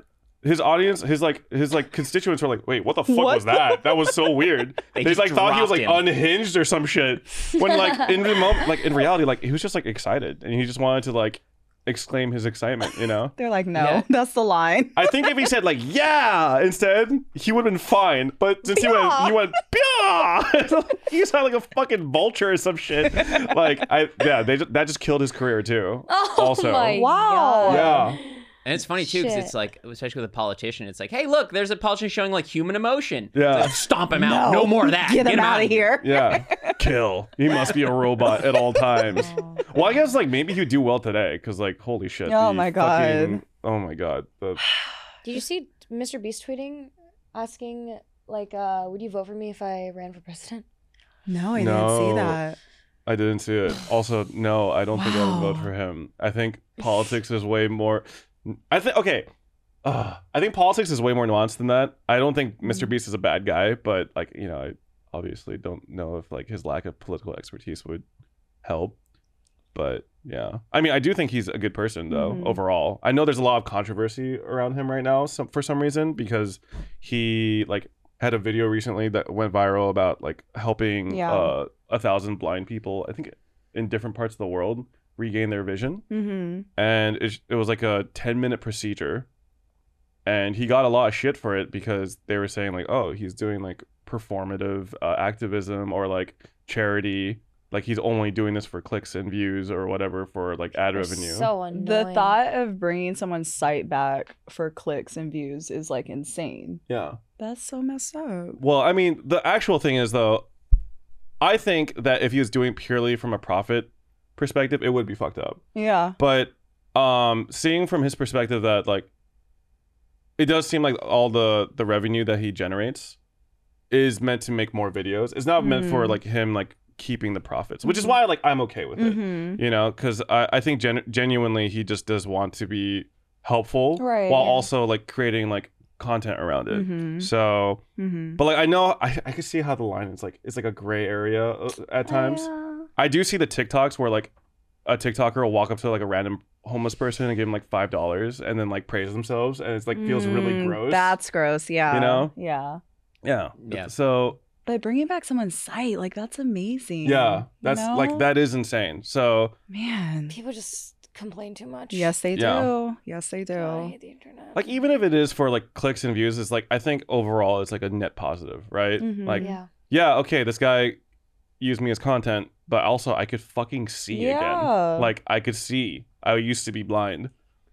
his audience, his like his like constituents were like, wait, what the fuck What was that? That was so weird. They They, just like thought he was like dropped him. unhinged or some shit. When like in the moment, like in reality, like he was just like excited and he just wanted to like exclaim his excitement, you know? They're like, no, Yeah. that's the line. I think if he said like yeah instead, he would have been fine. But since he went Pyaw. he went Pyaw! He sounded like a fucking vulture or some shit. Like I yeah, they just, that just killed his career too. Oh Also. my Wow. God. Yeah. And it's funny too, because Shit. it's like, especially with a politician, it's like, hey, look, there's a politician showing like human emotion. Yeah. It's like, stomp him out. No, more of that. Get him out outta of here. Yeah. Kill. He must be a robot at all times. Oh. Well, I guess like maybe he'd do well today because like holy shit. Oh the my God. fucking- oh my god. The, Did you see Mister Beast tweeting, asking like, uh, "Would you vote for me if I ran for president?" No, I No. didn't see that. I didn't see it. Also, no, I don't think I would vote Wow. for him. I think politics is way more. I think okay. Uh, I think politics is way more nuanced than that. I don't think Mister Mhm. Beast is a bad guy, but like you know, I obviously don't know if like his lack of political expertise would help. But yeah, I mean, I do think he's a good person though. Mhm. Overall, I know there's a lot of controversy around him right now, some, for some reason, because he like had a video recently that went viral about like helping Yeah. uh, a thousand blind people, I think, in different parts of the world regain their vision, Mm-hmm. and it it was like a ten minute procedure, and he got a lot of shit for it because they were saying like, oh, he's doing like performative uh, activism or like charity. Like he's only doing this for clicks and views or whatever for like ad They're revenue. So annoying. The thought of bringing someone's site back for clicks and views is like insane. Yeah. That's so messed up. Well, I mean, the actual thing is though, I think that if he was doing purely from a profit perspective, it would be fucked up. Yeah. But um, seeing from his perspective that like, it does seem like all the the revenue that he generates is meant to make more videos. It's not meant for Mhm. like him like keeping the profits, which is Mhm. why like I'm okay with it. Mm-hmm. You know, because I, I think gen- genuinely he just does want to be helpful Right, while yeah. also like creating like content around it. Mm-hmm. So, Mm-hmm. but like I know I, I can see how the line is like it's like a gray area uh, at times. I do see the TikToks where like a TikToker will walk up to like a random homeless person and give him like five dollars and then like praise themselves and it's like feels really Mm, gross. That's gross. Yeah. You know? Yeah. yeah. Yeah. So But bringing back someone's site, like that's amazing. yeah, you that's know? like that is insane. So Man. People just complain too much. Yes, they do. Yeah. Yes, they God, I do. hate the internet. like even if it is for like clicks and views, it's like I think overall it's like a net positive, right? Mhm. Like yeah. yeah, okay, this guy used me as content, but also I could fucking see Yeah. again. Like I could see. I used to be blind.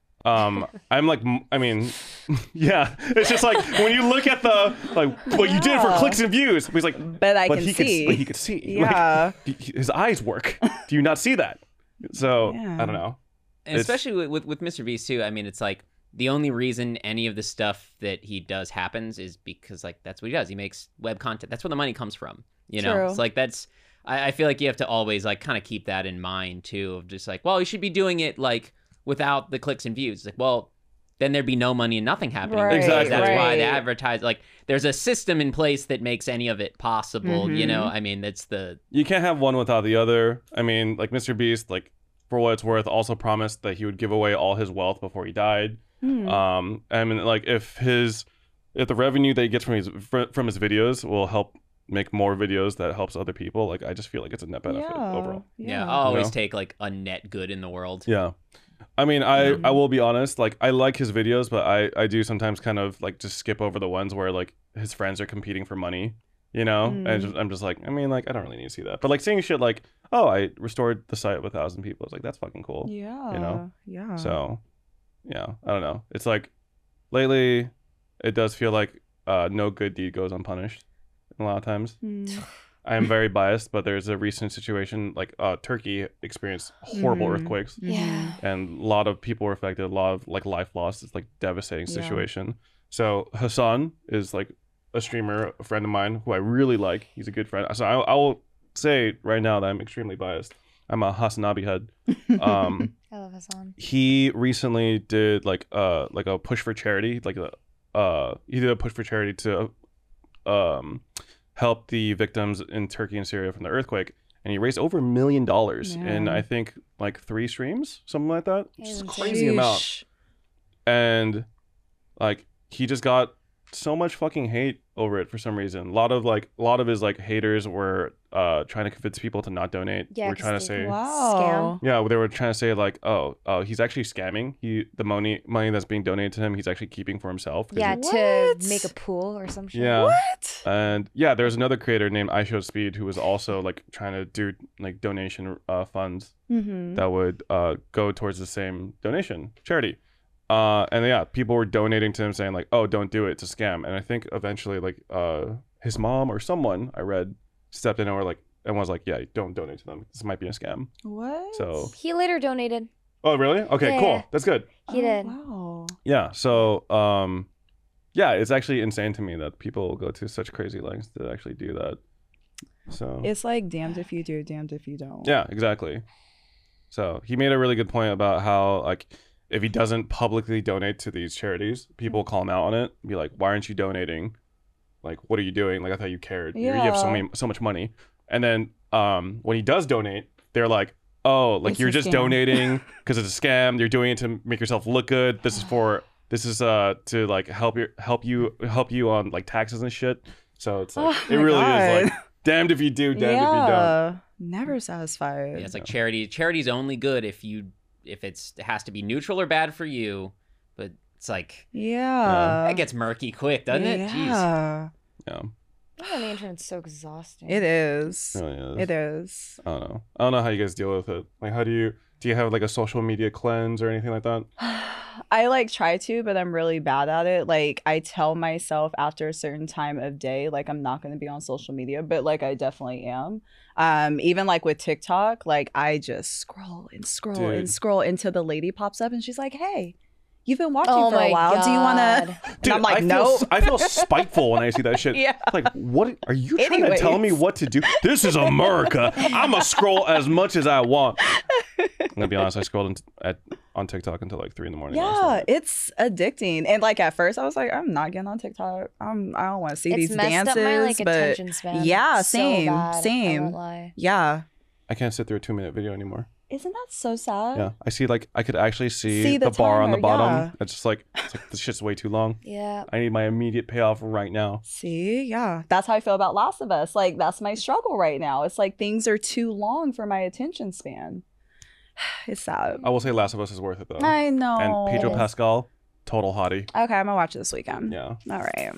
Um, I'm like, m- I mean, yeah. It's just like when you look at the like what you did for Yeah. clicks and views. He's like, But I but can he see. could, but he could see. Like, Yeah. he- he- his eyes work. Do you not see that? So Yeah. I don't know. And It's- especially with, with, with Mister Beast too. I mean, it's like the only reason any of the stuff that he does happens is because like that's what he does. He makes web content. That's where the money comes from. You know, True. it's like that's. I, I feel like you have to always like kind of keep that in mind too. Of just like, well, you should be doing it like without the clicks and views. It's like, well, then there'd be no money and nothing happening. Right, Exactly. That's why they right. advertise. Like, there's a system in place that makes any of it possible. You know, Mhm. I mean, that's the You can't have one without the other. I mean, like Mister Beast, like for what it's worth, also promised that he would give away all his wealth before he died. Hmm. Um, I mean, like if his if the revenue that he gets from his fr- from his videos will help make more videos that helps other people, like I just feel like it's a net benefit yeah. overall. yeah. I'll always know? take like a net good in the world. Yeah. I mean, I, Yeah. I will be honest, like I like his videos, but I, I do sometimes kind of like just skip over the ones where like his friends are competing for money, you know? Mm. And just, I'm just like, I mean, like I don't really need to see that. But like seeing shit like, oh, I restored the site of a thousand people. It's like, that's fucking cool. Yeah. know? Yeah. So, yeah, I don't know. It's like lately, it does feel like uh, no good deed goes unpunished a lot of times. Hmm. I am very biased, but there's a recent situation like uh, Turkey experienced horrible Mhm. earthquakes. Yeah. And a lot of people were affected, a lot of like life lost. It's like devastating Yeah. situation. So Hassan is like a streamer, a friend of mine who I really like. He's a good friend. So I, I will say right now that I'm extremely biased. I'm a Hasanabi head. Um, I love Hassan. he recently did like uh like a push for charity, like a uh he did a push for charity to um help the victims in Turkey and Syria from the earthquake. And he raised over a million dollars in Man. I think like three streams, something like that. He's It's a insane. crazy amount. Sheesh. And like he just got so much fucking hate over it for some reason. A lot of like a lot of his like haters were uh trying to convince people to not donate. Yeah, We're 'cause trying to they- say Wow. yeah, they were trying to say like, oh, uh, he's actually scamming. He the money money that's being donated to him, he's actually keeping for himself. 'cause Yeah, he- to What? make a pool or some shit. yeah. What? And yeah, there's another creator named iShowSpeed who was also like trying to do like donation uh, funds Mm-hmm. that would uh, go towards the same donation charity. Uh, and yeah, people were donating to him saying like, "Oh, don't do it, it's a scam." And I think eventually like uh, his mom or someone I read stepped in and were like, and was like, "Yeah, don't donate to them. This might be a scam." What? So, He later donated. oh really? Okay, Yeah. cool. That's good. He Oh, did. Wow. Yeah. So, um, yeah, it's actually insane to me that people go to such crazy lengths to actually do that. So It's like damned if you do, damned if you don't. yeah, exactly. So he made a really good point about how like if he doesn't publicly donate to these charities, people call him out on it. Be like, "Why aren't you donating? Like, what are you doing? Like, I thought you cared. You- You have so Yeah. many, so much money." And then um, when he does donate, they're like, "Oh, like It's you're a just scam." donating because it's a scam. You're doing it to make yourself look good. This is for this is uh to like help your help you help you on like taxes and shit." So it's like Oh it my really God. is like damned if you do, damned if you don't. yeah. Never satisfied. Yeah, it's like charity. Charity's only good if you if it's it has to be neutral or bad for you. But it's like Yeah. that gets murky quick, doesn't it? Jeez. Yeah. Yeah, Being on the internet's so exhausting. It is. it really is. It is. I don't know. I don't know how you guys deal with it. Like, how do you do? You have like a social media cleanse or anything like that? I like try to, but I'm really bad at it. Like I tell myself after a certain time of day, like I'm not going to be on social media, but like I definitely am. Um, even like with TikTok, like I just scroll and scroll Dude. and scroll until the lady pops up and she's like, "Hey, you've been watching Oh for my a while. Do you want to?" Dude, I'm like, I feel, "No." I feel spiteful when I see that shit. Yeah. Like, what are you trying to tell me Anyways. what to do? This is America. I'm gonna scroll as much as I want. I'm gonna be honest. I scrolled in, at on TikTok until like three in the morning. last Yeah, night. it's addicting. And like at first, I was like, I'm not getting on TikTok. I'm. I don't want to see It's these messed dances. up my like but attention span. yeah, So same, bad, I same. won't lie. yeah, I can't sit through a two minute video anymore. isn't that so sad? Yeah, I see like I could actually see, See the, the bar on the timer, bottom. yeah. It's just like it's like this shit's way too long. Yeah. I need my immediate payoff right now. See, yeah, that's how I feel about Last of Us. Like that's my struggle right now. It's like things are too long for my attention span. It's sad. I will say Last of Us is worth it though. I know. And Pedro It is. Pascal, total hottie. Okay, I'm gonna watch it this weekend. Yeah. All right.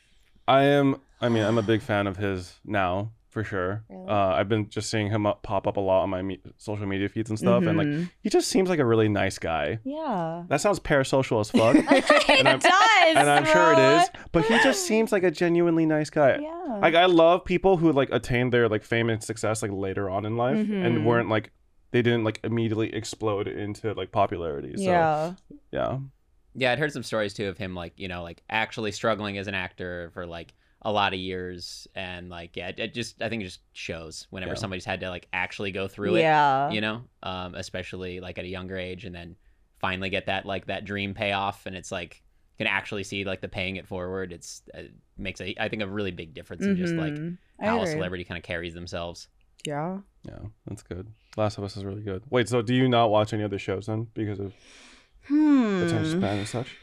I am. I mean, I'm a big fan of his now for sure. Really? Uh, I've been just seeing him up, pop up a lot on my me- social media feeds and stuff, and like Mhm. he just seems like a really nice guy. Yeah. That sounds parasocial as fuck, it I'm- does. and I'm sure it bro. is. But he just seems like a genuinely nice guy. Yeah. Like I love people who like attained their like fame and success like later on in life Mhm. and weren't like they didn't like immediately explode into like popularity. So yeah. yeah. Yeah, I'd heard some stories too of him like, you know, like actually struggling as an actor for like a lot of years, and like yeah, it, it just I think it just shows whenever Yeah. somebody's had to like actually go through Yeah. it, you know, um, especially like at a younger age, and then finally get that like that dream payoff, and it's like can actually see like the paying it forward. It's it makes a I think a really big difference in just like Mhm. I how a agree. celebrity kind of carries themselves. Yeah. Yeah, that's good. Last of Us is really good. Wait, so do you not watch any other shows then because of Hmm. attention span and such?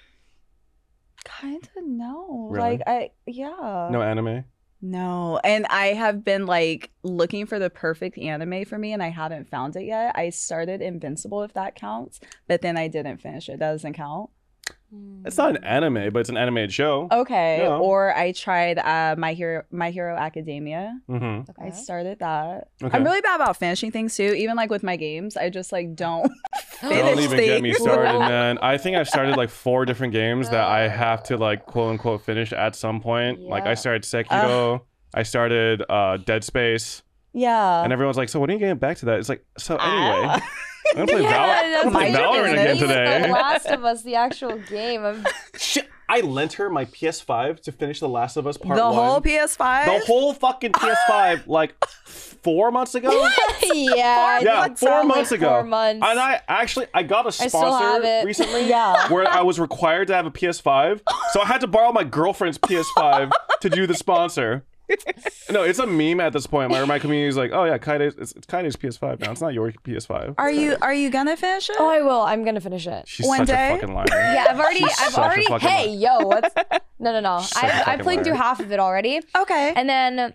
Kind of no. Really? Like I yeah. No anime? No. And I have been like looking for the perfect anime for me and I haven't found it yet. I started Invincible if that counts, but then I didn't finish it. That doesn't count. It's not an anime, but it's an animated show. Okay. Yeah. Or I tried uh My Hero My Hero Academia. Mm-hmm. I Okay. started that. Okay. I'm really bad about finishing things too. Even like with my games, I just like don't Don't finish even get me things. started, man. I think I've started like four different games that I have to like quote unquote finish at some point. Like I Yeah. started Sekiro, I started uh, Dead Space, Yeah. and everyone's like, "So when are you getting back to that?" It's like, so anyway, Ah. I'm gonna play, Yeah, Val- I'm that's gonna play my Valorant again business. today. The Last of Us, the actual game. I'm... Shit, I lent her my P S five to finish The Last of Us Part the One. whole P S five? the whole fucking P S five, like four months ago. yeah, Yeah, that four sounds months like ago. Four months. And I actually I got a I still have sponsor it. recently Yeah. where I was required to have a P S five. So I had to borrow my girlfriend's P S five to do the sponsor. No, it's a meme at this point. My, my community is like, oh yeah, Kaide, it's, it's Kaide's P S five now. It's not your P S five. Are you are you gonna finish it? Oh, I will. I'm gonna finish it. She's One such day? a fucking liar. Yeah, I've already, She's I've such a already. fucking Hey, liar. yo, what's? No, no, no. Such a I, I fucking played liar. through half of it already, Okay. and then,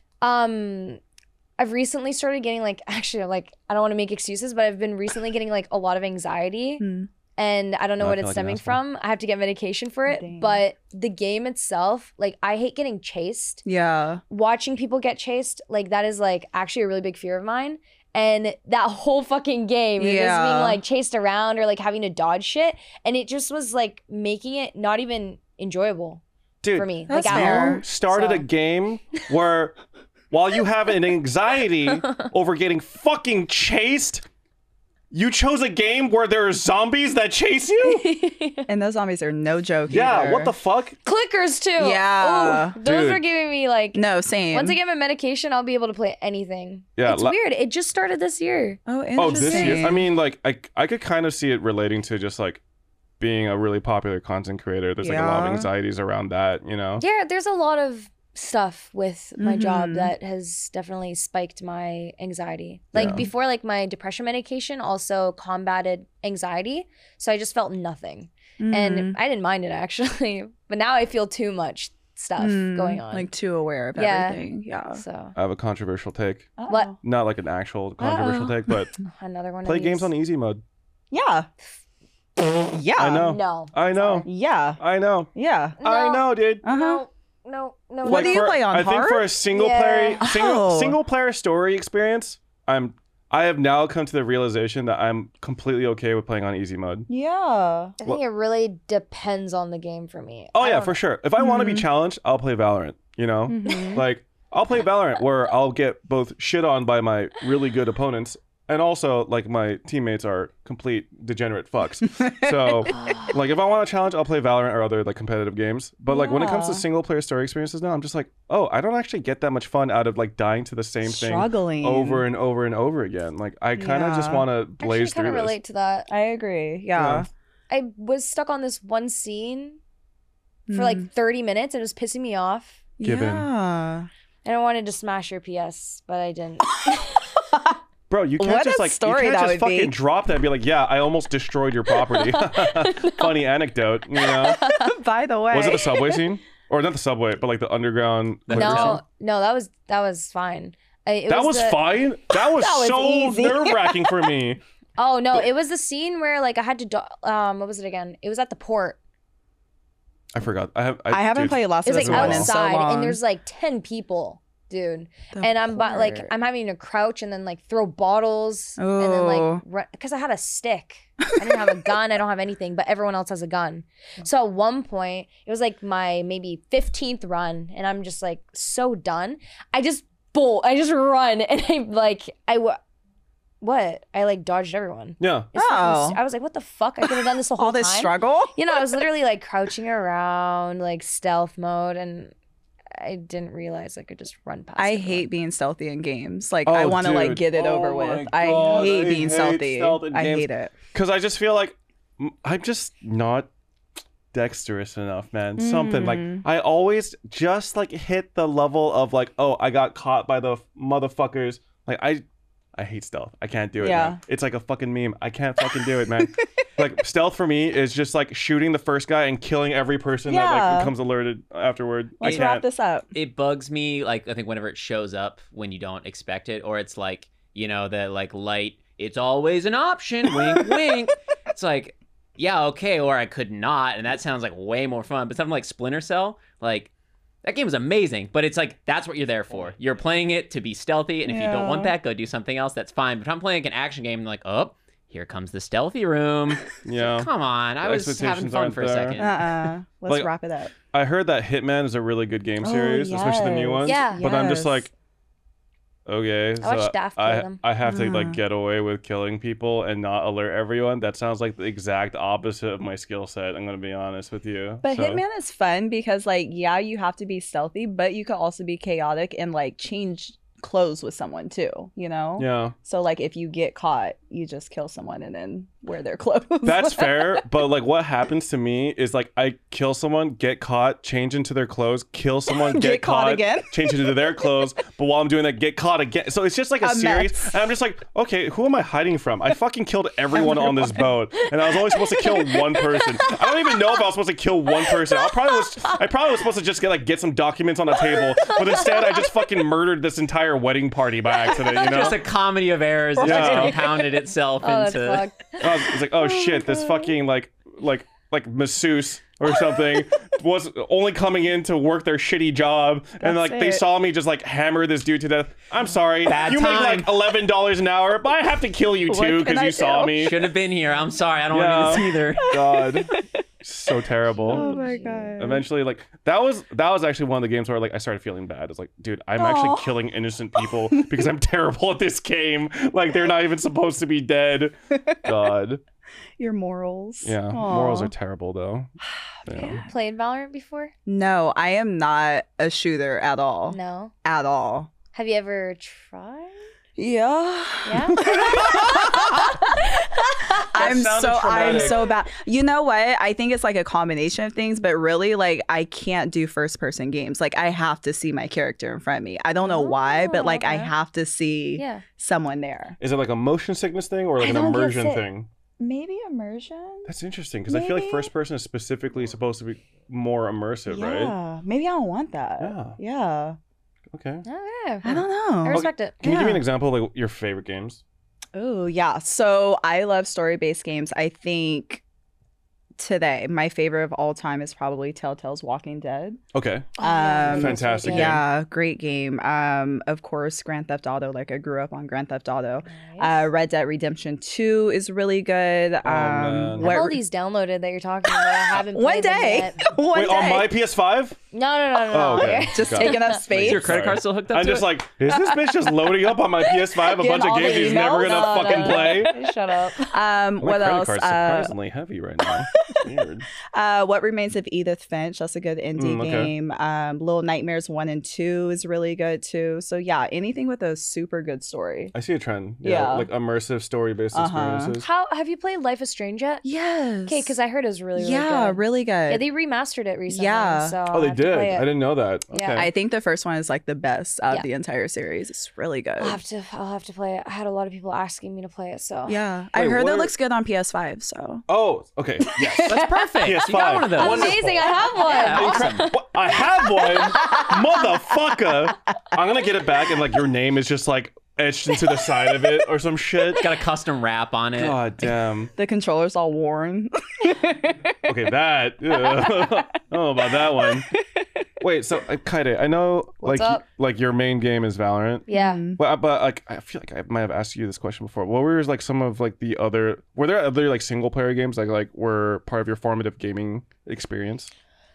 um, I've recently started getting like, actually, like, I don't want to make excuses, but I've been recently getting like a lot of anxiety. Hmm. And I don't know I what feel it's like an stemming asshole. from. I have to get medication for it. Dang. But the game itself, like, I hate getting chased. Yeah. Watching people get chased, like, that is like actually a really big fear of mine. And that whole fucking game, you're just Yeah. being like chased around or like having to dodge shit. And it just was like making it not even enjoyable Dude, for me. that's like, at fair. all. you started So- a game where while you have an anxiety over getting fucking chased, you chose a game where there are zombies that chase you? And those zombies are no joke. Yeah, either. what the fuck? Clickers too. Yeah. Ooh, those Dude. are giving me like. No, same. Once I get my medication, I'll be able to play anything. Yeah, it's la- weird. It just started this year. Oh, interesting. Oh, this year? I mean, like, I, I could kind of see it relating to just, like, being a really popular content creator. There's, like, a lot of Yeah. anxieties around that, you know? Yeah, there's a lot of stuff with my job Mhm. that has definitely spiked my anxiety. Like Yeah. before, like my depression medication also combated anxiety, so I just felt nothing, Mhm. and I didn't mind it actually. But now I feel too much stuff Mm, going on. Like too aware of Yeah. everything. Yeah. so I have a controversial take. What? Uh-oh. Not, like, an actual controversial Uh-oh. take, but another one. play of games these. on easy mode. Yeah. Yeah. I know. No. I know. Yeah. I know. Yeah. I No. know, dude. Uh-huh. No. No. No. What no. do you for- play on, I think hard? for a single Yeah. player single, Oh. single player story experience, I'm I have now come to the realization that I'm completely okay with playing on easy mode. Yeah. I think it really depends on the game for me. Oh I yeah, don't for know. sure. If I want to be Mhm. challenged, I'll play Valorant, you know? Mhm. Like I'll play Valorant where I'll get both shit on by my really good opponents and also like my teammates are complete degenerate fucks. So like if I want a challenge, I'll play Valorant or other like competitive games. But like when it comes to Yeah. single player story experiences now, I'm just like, oh, I don't actually get that much fun out of like dying to the same thing Struggling. over and over and over again. Like I kind of just Yeah. want to Actually, blaze kind through of this. relate to that. I agree. Yeah. I was stuck on this one scene for Mm. like thirty minutes. It was pissing me off. Give in. yeah. And I wanted to smash your P S, but I didn't. Bro, you can't What just a like story you can't that just would be. fucking drop that and be like, yeah, I almost destroyed your property. Funny anecdote, you know? By the way. Was it the subway scene? Or not the subway, but like the underground. The liquor no, scene? no, that was that was fine. I, it That was the- fine. That was, That was so easy. nerve wracking for me. Oh no, it was the scene where like I had to. Do- um, what was it again? It was at the port. I forgot. I have. I haven't dude, played Last It of was Us like been a one while. in so outside, long. and there's like ten people, dude. The and I'm but like port. I'm having to crouch and then like throw bottles and then Oh. like because I had a stick. I didn't have a gun. I don't have anything, but everyone else has a gun. So at one point, it was like my maybe fifteenth run, and I'm just like so done. I just bolt. I just run, and I like I wa- what I like dodged everyone. Yeah. It's fucking- Oh. I was like, what the fuck? I could have done this the whole all this time. struggle. You know, I was literally like crouching around, like stealth mode, and I didn't realize I could just run past. I everyone. hate being stealthy in games. Like Oh, I want to like dude. get it Oh over my with. I God, hate I being hate stealthy. stealth in I games. hate it. Because I just feel like mm, I'm just not dexterous enough, man. Something like Mm. I always just like hit the level of like, oh, I got caught by the motherfuckers. Like I, I hate stealth. I can't do it. Yeah. Man. It's like a fucking meme. I can't fucking do it, man. Like stealth for me is just like shooting the first guy and killing every person that Yeah. like becomes alerted afterward. Let's I wrap can't. this up. It bugs me, like, I think whenever it shows up when you don't expect it, or it's like, you know, the like light, it's always an option, wink, wink. It's like, yeah, okay, or I could not, and that sounds like way more fun. But something like Splinter Cell, like, that game is amazing, but it's like, that's what you're there for. You're playing it to be stealthy, and if you don't want Yeah. that, go do something else, that's fine. But if I'm playing like an action game, and like, oh, here comes the stealthy room. Yeah. Come on, I The was having expectations fun aren't for a there. second. Uh-uh. Let's Like- wrap it up. I heard that Hitman is a really good game Oh, series, especially the new yes. ones. Yeah. But I'm just Yes. like, okay, I watched so Daft kill I, them. I have to like Mm. get away with killing people and not alert everyone. That sounds like the exact opposite of my skill set. I'm gonna be honest with you. But So- Hitman is fun because like yeah, you have to be stealthy, but you can also be chaotic and like change clothes with someone too, you know? Yeah. So like if you get caught, you just kill someone and then wear their clothes. That's fair, but like what happens to me is like I kill someone, get caught, change into their clothes, kill someone, get, Get caught again. change into their clothes, but while I'm doing that, get caught again. So it's just like a, A series, mess. and I'm just like, okay, who am I hiding from? I fucking killed everyone on this boat, and I was only supposed to kill one person. I don't even know if I was supposed to kill one person. I probably was. I probably was supposed to just get like get some documents on the table, but instead I just fucking murdered this entire wedding party by accident. You know, Just a comedy of errors that Yeah. just compounded itself Oh, that's into. fucked. I was, it's like, oh shit, this fucking like like like masseuse or something was only coming in to work their shitty job, and That's like they it. saw me just like hammer this dude to death. I'm sorry, Bad you time. make like eleven dollars an hour, but I have to kill you What too can because I you saw do? me. Should have been here. I'm sorry. I don't Yeah. want to do this either. God, so terrible. Oh my god. Eventually, like that was that was actually one of the games where like I started feeling bad. It's like, dude, I'm Aw. actually killing innocent people because I'm terrible at this game. Like they're not even supposed to be dead. God, Your morals. yeah, Aw. morals are terrible though. Yeah. Played Valorant before? No, I am not a shooter at all. No. At all. Have you ever tried? Yeah. Yeah. I'm sounded so I'm traumatic. so bad. You know what? I think it's like a combination of things, but really like I can't do first person games. Like I have to see my character in front of me. I don't know why, but Oh, like I okay. have to see Yeah. someone there. Is it like a motion sickness thing or like I an don't get immersion sick. thing? Maybe immersion? That's interesting because I feel like Maybe. first person is specifically supposed to be more immersive, right? Yeah. Maybe I don't want that. Yeah. Yeah. Okay. Okay. I don't know. I respect it. Can you give me an Yeah. example of like your favorite games? Oh, yeah. So I love story based games. I think today my favorite of all time is probably Telltale's Walking Dead. Okay. Um, Fantastic game. Yeah, great game. Um, of course, Grand Theft Auto. Like I grew up on Grand Theft Auto. Nice. Uh, Red Dead Redemption two is really good. Um, man. I have what- all these downloaded that you're talking about. I haven't one played them day, yet. one Wait, day, on my P S five? No, no, no, no. Oh, no. okay. just Got it. taking up Is space. your credit Sorry. card still hooked up I'm to just it? like, is this bitch just loading up on my P S five a Getting bunch of all games the he's never emails? gonna No, fucking no. play? Shut up. Um, My what credit else? card's Uh, surprisingly heavy right now. Weird. uh, What Remains of Edith Finch? That's a good indie Mm, okay. game. Um, Little Nightmares one and two is really good too. So yeah, anything with a super good story. I see a trend. Yeah. Yeah. Like immersive story based Uh-huh. experiences. How have you played Life is Strange yet? Yes. Okay, because I heard it was really, really yeah, good. really good. Yeah, they remastered it recently. Yeah. So Oh, I they have to did. play it. I didn't know that. Okay. Yeah. I think the first one is like the best out Yeah. of the entire series. It's really good. I'll have to. I'll have to play it. I had a lot of people asking me to play it. So Yeah, I Wait, heard what that are- looks good on P S five. So Oh, okay. Yes. That's perfect. P S five. You got one of those. Wonderful. amazing! I have one. Yeah, awesome. What? I have one, motherfucker. I'm gonna get it back, and like your name is just like etched into the side of it or some shit. It's got a custom wrap on it. God damn. the controller's all worn. Okay, that. ugh. I don't know about that one. Wait, so uh, Kaide, I know What's like up? like your main game is Valorant. Yeah. Mhm. But, but like I feel like I might have asked you this question before. What were like some of like the other were there other like single player games like like were part of your formative gaming experience?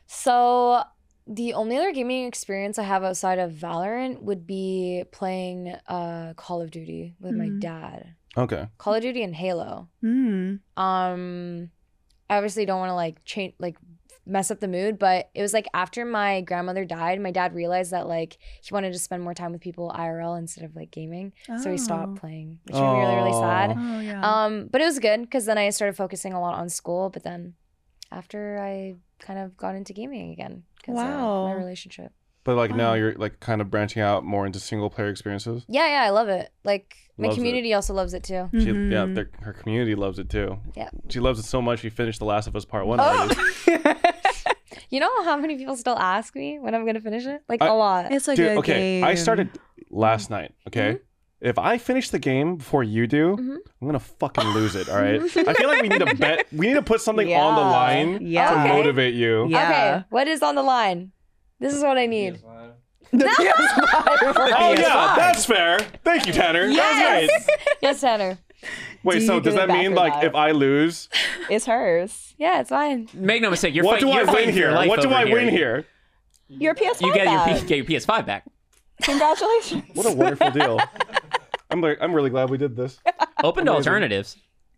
So the only other gaming experience I have outside of Valorant would be playing uh Call of Duty with my Mhm. dad. Okay. Call of Duty and Halo. Mm. Um, I obviously don't want to like change like mess up the mood, but it was like after my grandmother died, my dad realized that like he wanted to spend more time with people I R L instead of like gaming, so he Oh. stopped playing, which made me really really sad. Oh yeah. Um, but it was good because then I started focusing a lot on school. But then after I kind of got into gaming again because of Wow. my relationship. But like now Wow. you're like kind of branching out more into single player experiences. Yeah, yeah, I love it. Like my Loves it. community also loves it too. She, yeah, Mhm. their- her community loves it too. Yeah. She loves it so much she finished The Last of Us Part One Oh. already. You know how many people still ask me when I'm gonna finish it? Like I- a lot. It's a Dude, good okay, game. I started last night. Okay, Mm-hmm. if I finish the game before you do, Mhm. I'm gonna fucking lose it. All right. I feel like we need to bet. We need to put something on the Yeah. line Yeah. to Okay. motivate you. Yeah. Okay, what is on the line? This is what I need. The P S five. Oh yeah, that's fair. Thank you, Tanner. Yes! That's great. Yes, Tanner. Wait, Do so you does get it that back mean or like not? if I lose, It's hers. Yeah, it's fine. Make no mistake. You're what fight- do I you're win fighting for your here? life What do over I win here? Your P S five. You get your, back. P- get your P S five back. Congratulations. What a wonderful deal. I'm like, I'm really glad we did this. Open to Amazing. alternatives.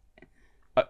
All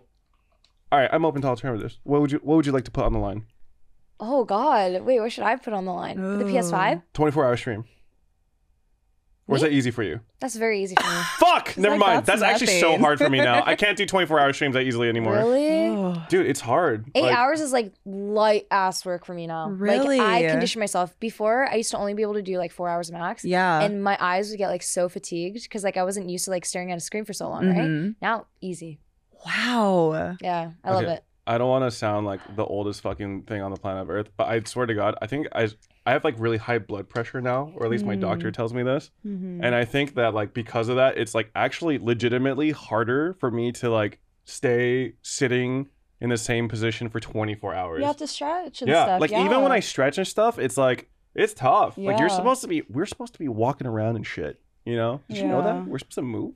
right, I'm open to alternatives. What would you What would you like to put on the line? Oh God. Wait, what should I put on the line? For the P S five? twenty-four hour stream. Or is that easy for you? That's very easy for me. Fuck! Never like, mind. that's That's, actually so nothing. hard for me now. I can't do twenty-four hour streams that easily anymore. Really? Oh. Dude, it's hard. Eight Like, hours is like light ass work for me now. Really? Like I condition myself. Before I used to only be able to do like four hours max. Yeah. And my eyes would get like so fatigued because like I wasn't used to like staring at a screen for so long, right? Mhm. Now, easy. Wow. Yeah, I love Okay. it. I don't want to sound like the oldest fucking thing on the planet of Earth, but I swear to God, I think I I have like really high blood pressure now, or at least my doctor Mm. tells me this. Mhm. And I think that like because of that, it's like actually legitimately harder for me to like stay sitting in the same position for twenty-four hours. You have to stretch and yeah, stuff. like yeah. even when I stretch and stuff, it's like it's tough. Like you're Yeah. supposed to be, we're supposed to be walking around and shit. You know? Did you know Yeah. that we're supposed to move?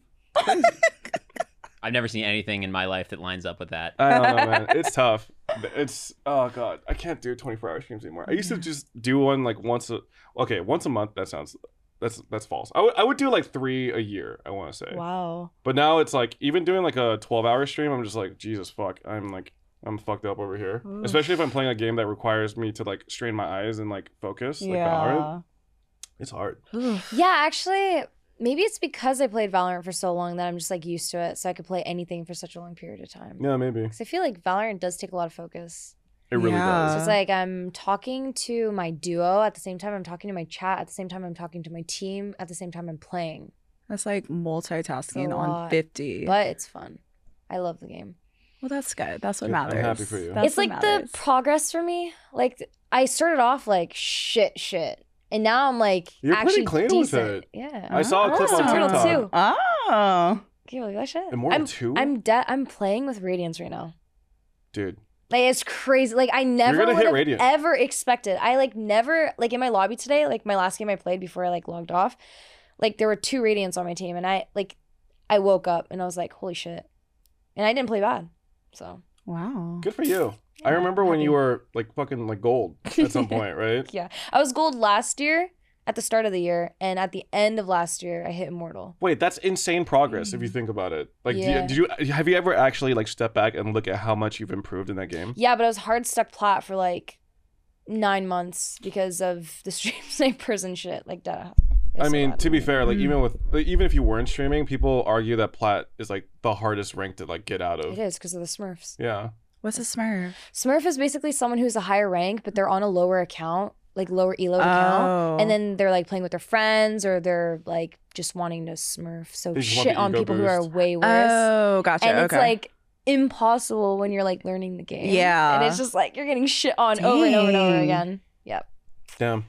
I've never seen anything in my life that lines up with that. I don't know, man. It's tough. It's oh god, I can't do twenty-four hour streams anymore. I used to just do one like once a okay, once a month. That sounds that's that's false. I would I would do like three a year. I want to say, Wow. but now it's like even doing like a twelve hour stream, I'm just like Jesus fuck. I'm like I'm fucked up over here. Oof. Especially if I'm playing a game that requires me to like strain my eyes and like focus. Like Valorant. It's hard. Yeah. Yeah, actually, maybe it's because I played Valorant for so long that I'm just like used to it, so I could play anything for such a long period of time. Yeah, maybe Because I feel like Valorant does take a lot of focus. it really Yeah. does. So it's like I'm talking to my duo at the same time I'm talking to my chat, at the same time I'm talking to my team, at the same time I'm playing. That's like multitasking It's a on lot. fifty. But it's fun. I love the game. Well, that's good. That's what Good. I'm matters. happy for you. That's it's what like matters. the progress for me. Like th- I started off like shit, shit. And now I'm like You're pretty actually clean with decent. it. Yeah. I saw a clip Oh. on Immortal TikTok. two. Oh. Okay, well, that shit. Immortal I'm, two? I'm de- I'm playing with Radiance right now. Dude, Like it's crazy. Like I never gonna would hit have Radiant. ever expected. I like never like in my lobby today, like my last game I played before I like logged off, like there were two Radiants on my team and I like I woke up and I was like, holy shit. And I didn't play bad. So Wow. good for you. I Yeah, remember when happy. you were like fucking like gold at some point, right? yeah. I was gold last year at the start of the year, and at the end of last year I hit immortal. Wait, that's insane progress if you think about it. Like, Yeah. do you, did you have you ever actually like step back and look at how much you've improved in that game? Yeah, but I was hard stuck plat for like nine months because of the stream snipers and shit. Like that. I mean, to be fair, like Mm. even with like, even if you weren't streaming, people argue that plat is like the hardest rank to like get out It of. is because of the Smurfs. Yeah. What's a Smurf? Smurf is basically someone who's a higher rank, but they're on a lower account, like lower elo account, Oh. and then they're like playing with their friends or they're like just wanting to Smurf, so They just want shit the on ego people who are boost. way worse. Oh, gotcha. and it's okay. like impossible when you're like learning the game. Yeah. and it's just like you're getting shit on over and over and over Dang. again. Yep. Damn.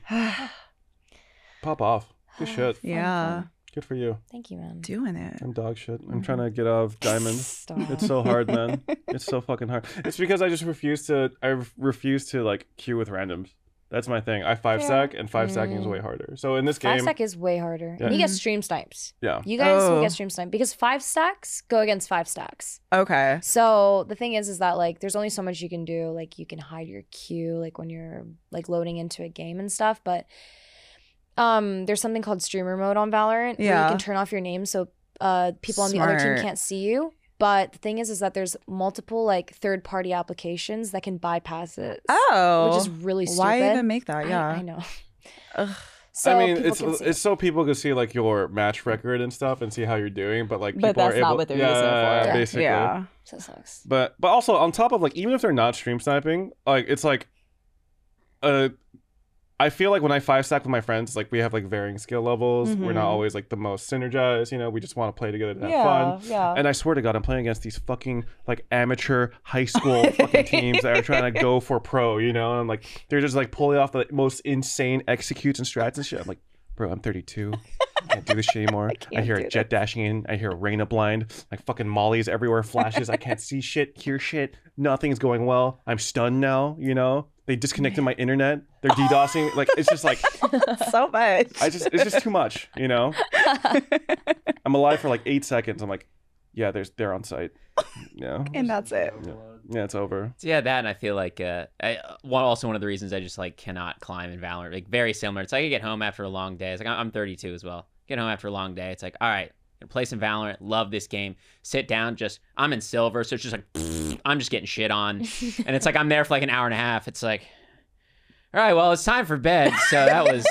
Pop off. Good shit. Fun, Yeah. fun. Good for you. Thank you, man. Doing it. I'm dog shit. I'm trying to get out of diamond. Stop. It's so hard, man. It's so fucking hard. It's because I just refuse to. I re- refuse to like queue with randoms. That's my thing. I five Yeah. stack, and five stacking is Mm. way harder. So in this Five game, stack is way harder. Yeah. And you get Mhm. stream snipes. yeah, You guys will Oh. get stream sniped because five stacks go against five stacks. Okay. So the thing is, is that like there's only so much you can do. Like you can hide your queue, like when you're like loading into a game and stuff. But um, there's something called streamer mode on Valorant where Yeah. you can turn off your name so uh people on the other team Smart. can't see you. But the thing is, is that there's multiple like third party applications that can bypass it. Oh. which is really stupid. Why even make that? I- Yeah. I, know. Ugh. So I mean, people it's can see it's so people can see like your match record and stuff and see how you're doing, but like people But that's are not able, what they're yeah, using it for. yeah, basically. Yeah. So it sucks. But but also on top of like even if they're not stream sniping, like it's like, uh, I feel like when I five stack with my friends, like we have like varying skill levels. We're not Mhm. always like the most synergized. You know, we just want to play together to have Yeah. fun. Yeah. And I swear to God, I'm playing against these fucking like amateur high school fucking teams that are trying to go for pro, you know? And like they're just like pulling off the most insane executes and strats and shit. I'm like, bro, I'm thirty-two. I can't do this shit anymore. I, can't hear do a jet dashing in. I hear a Reyna blind. Like fucking mollies everywhere, flashes. I can't see shit, hear shit. Nothing's going well. I'm stunned now, you know? They disconnected my internet. They're DDoSing. Like it's just like So much. I just it's just too much, you know? I'm alive for like eight seconds. I'm like, yeah, there's they're on site. Yeah. and that's it. Yeah, yeah it's over. So yeah, that and I feel like uh, I, one also one of the reasons I just like cannot climb in Valorant. Like very similar. It's like I get home after a long day. It's like I'm thirty-two as well. Get home after a long day. It's like all right, gonna play some Valorant. Love this game. Sit down. Just I'm in silver, so it's just like pfft, I'm just getting shit on, and it's like I'm there for like an hour and a half. It's like, all right, well it's time for bed. So that was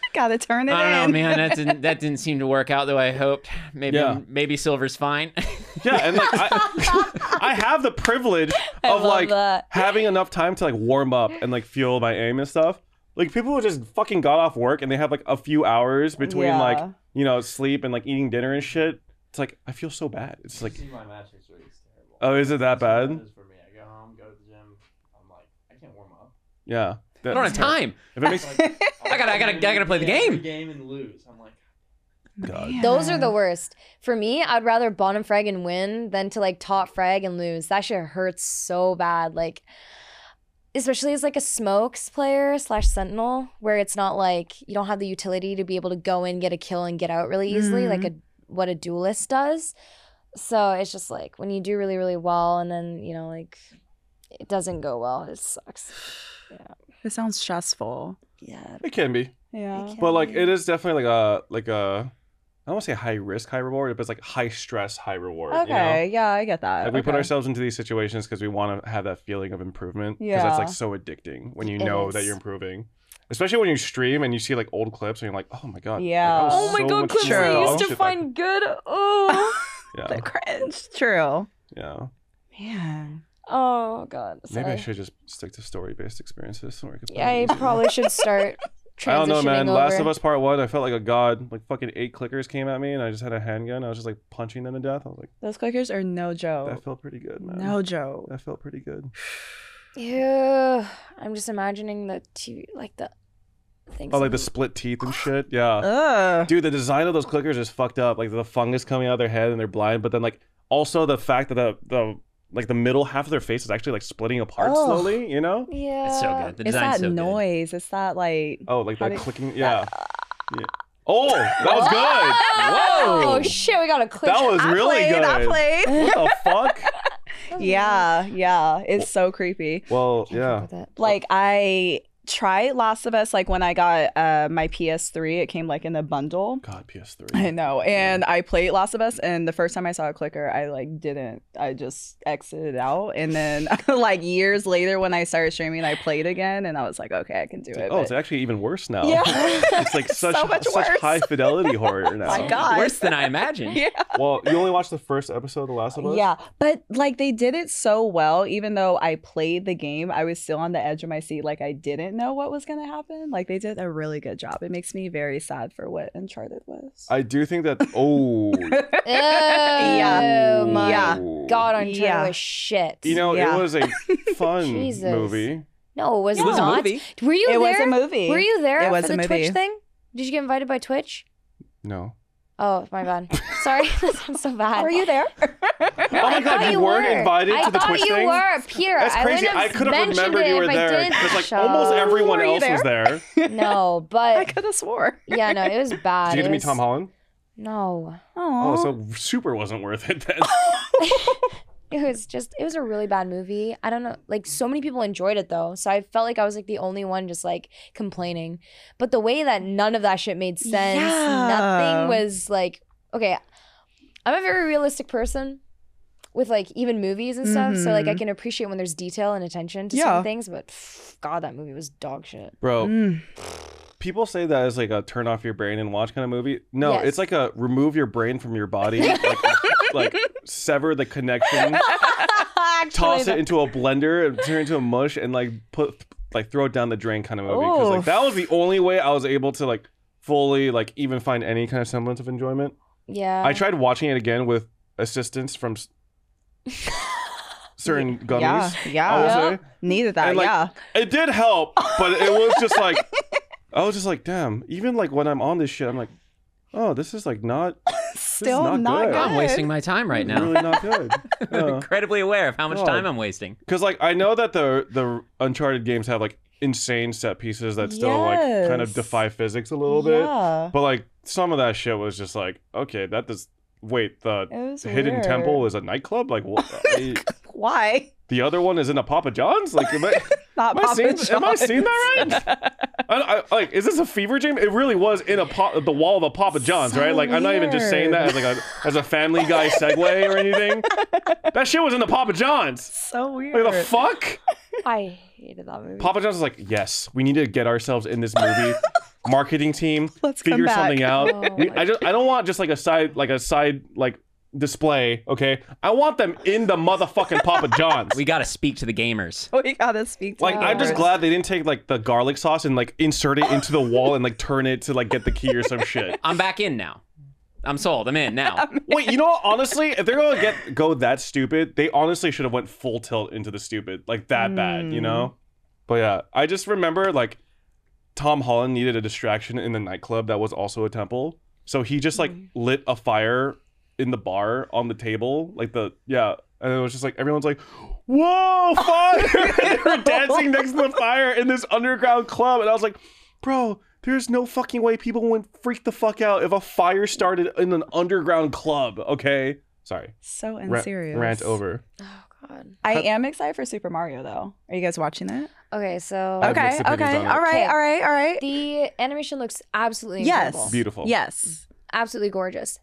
Gotta turn it I don't know, in. man. That didn't that didn't seem to work out the way I hoped. Maybe Yeah. maybe silver's fine. Yeah, and like I, I have the privilege I of love like that. having enough time to like warm up and like feel my aim and stuff. Like people who just fucking got off work and they have like a few hours between Yeah. like you know sleep and like eating dinner and shit. It's like I feel so bad. It's like, See my match next week is terrible. oh, is it that That's what bad? it is for me. I go home, go to the gym. I'm like, I can't warm up. Yeah. I don't have time. If it makes Like, I gotta- I gotta- I gotta play the every game. game and lose. I'm like, God. Those are the worst. For me, I'd rather bottom frag and win than to like top frag and lose. That shit hurts so bad. Like, especially as like a smokes player slash sentinel, where it's not like you don't have the utility to be able to go in, get a kill, and get out really easily, Mhm. like a what a duelist does. So it's just like when you do really, really well, and then you know, like it doesn't go well. It sucks. It sounds stressful. Yeah. It can be, Yeah. but like it is definitely like a like a I don't want to say high risk, high reward, but it's like high stress, high reward. Okay. You know? Yeah, I get that. Like we put Okay. ourselves into these situations because we want to have that feeling of improvement. Because Yeah. that's like so addicting when you It know is. that you're improving. Especially when you stream and you see like old clips and you're like, oh my god. like, Yeah. that was Oh my so god, much clips True. I dog used to shit back find good. Oh. then. The Yeah. cringe. True. Yeah. Man. Oh god. Maybe I Sorry. should just stick to story based experiences so I could Yeah, I find it easier. probably should start transitioning I don't know, man. over. Last of Us Part One, I felt like a god. Like fucking eight clickers came at me, and I just had a handgun. I was just like punching them to death. I was like, Those clickers are no joke. that felt pretty good, man. No joke. That felt pretty good. Yeah, I'm just imagining the T V, like the things. Oh, like the split teeth and shit. Yeah. Ugh. Dude, the design of those clickers is fucked up. Like the fungus coming out of their head and they're blind, but then like also the fact that the the like the middle half of their face is actually like splitting apart Ugh. slowly. You know? Yeah, It's so good. The It's design's that so good. noise. It's that like. Oh, like How that do you- clicking. Yeah. yeah. Oh, that was good. Oh Whoa. shit, we got a clip. That was I really played, good. I played. What the fuck? Yeah, yeah. It's so creepy. Well, Can't fuck yeah. with it. Like I tried Last of Us like when I got uh my P S three, it came like in a bundle. God, P S three. I know. And I played Last of Us and the first time I saw a clicker, I like didn't I just exited out. And then like years later when I started streaming, I played again and I was like, okay, I can do It's it. like, oh, but- it's actually even worse now. Yeah. It's like So such much such worse. high fidelity horror now. My God. Worse than I imagined. Yeah. Well, you only watched the first episode of The Last of Us? Yeah, but like they did it so well. Even though I played the game, I was still on the edge of my seat. Like I didn't know what was gonna happen. Like they did a really good job. It makes me very sad for what Uncharted was. I do think that. Oh. Yeah. Oh my Yeah. god, Uncharted Yeah. was shit. You know, Yeah. it was a fun Jesus. movie. no, it was It was a not. movie. Were you it there? was a movie. Were you there It was for a the movie. Twitch thing? Did you get invited by Twitch? No. Oh my bad. Sorry, that sounds so bad. Were you there? No, Oh my I God, thought you weren't were. invited I to the thought Twitch you thing? were, Pierre. That's crazy. I, I wouldn't could have mentioned remembered it you were if I there didn't because like show. almost everyone Were you else was there. Did No, I but could have swore. yeah, no, it was bad. you get It to meet was- Tom Holland? No, Oh, Oh, so super wasn't worth it then. it was just it was a really bad movie. I don't know, like so many people enjoyed it though, so I felt like I was like the only one just like complaining. But the way that none of that shit made sense, Yeah. nothing was like okay. I'm a very realistic person with like even movies and stuff, so like I Mhm. can appreciate when there's detail and attention to Yeah. certain things. But pff, God, that movie was dog shit. Bro, Mm. people say that as like a turn off your brain and watch kind of movie. No, Yes. it's like a remove your brain from your body, like, like sever the connection, toss it into a blender and turn it into a mush and like put like throw it down the drain kind of movie. Because like Oof. that was the only way I was able to like fully like even find any kind of semblance of enjoyment. Yeah, I tried watching it again with assistance from s- certain gummies. Yeah, I yeah. will Yeah. say. Needed that. And, like, yeah. It did help, but it was just like I was just like, damn. Even like when I'm on this shit, I'm like, oh, this is like not Still not not, good. good. I'm wasting my time right now. really not good. I'm Yeah. incredibly aware of how much Oh. time I'm wasting. Because like I know that the the Uncharted games have like insane set pieces that still like kind of Yes. defy physics a little bit. Yeah. But like some of that shit was just like, okay, that does. Wait, the It was Hidden weird. Temple is a nightclub. Like what? I- Why? the other one is in a Papa John's. Like, am I, Not am I Papa seeing, am I seeing that John's. right? I, I, like, is this a fever dream? It really was in a pop, the wall of a Papa John's, So right? Like, I'm not even just saying that as like a as a Family Guy segue or anything. That shit was in the Papa John's. So weird. Like the fuck? I hated that movie. Papa John's is like, yes, we need to get ourselves in this movie. Marketing team, Let's come figure back. something out. Oh we, my I just I don't want just like a side like a side like display. Okay, I want them in the motherfucking Papa John's. We gotta speak to the gamers. We gotta speak to Like, I'm just ours. glad they didn't take like the garlic sauce and like insert it into the wall and like turn it to like get the key or some shit. I'm back in now. I'm sold. I'm in now. Wait, you know what? Honestly, if they're gonna get go that stupid, they honestly should have went full tilt into the stupid, like that bad, you know? But yeah, I just remember like Tom Holland needed a distraction in the nightclub that was also a temple, so he just like lit a fire in the bar on the table, like the yeah, and it was just like everyone's like, "Whoa, fire!" And they were dancing next to the fire in this underground club, and I was like, "Bro, there's no fucking way people wouldn't freak the fuck out if a fire started in an underground club." Okay, sorry. So Rant, unserious. rant over. Oh god. I am excited for Super Mario though. Are you guys watching it? Okay, so I have Okay, mixed opinions okay, on it. all right, Okay. all right, all right. the animation looks absolutely Yes. incredible. Beautiful. Yes. Absolutely gorgeous.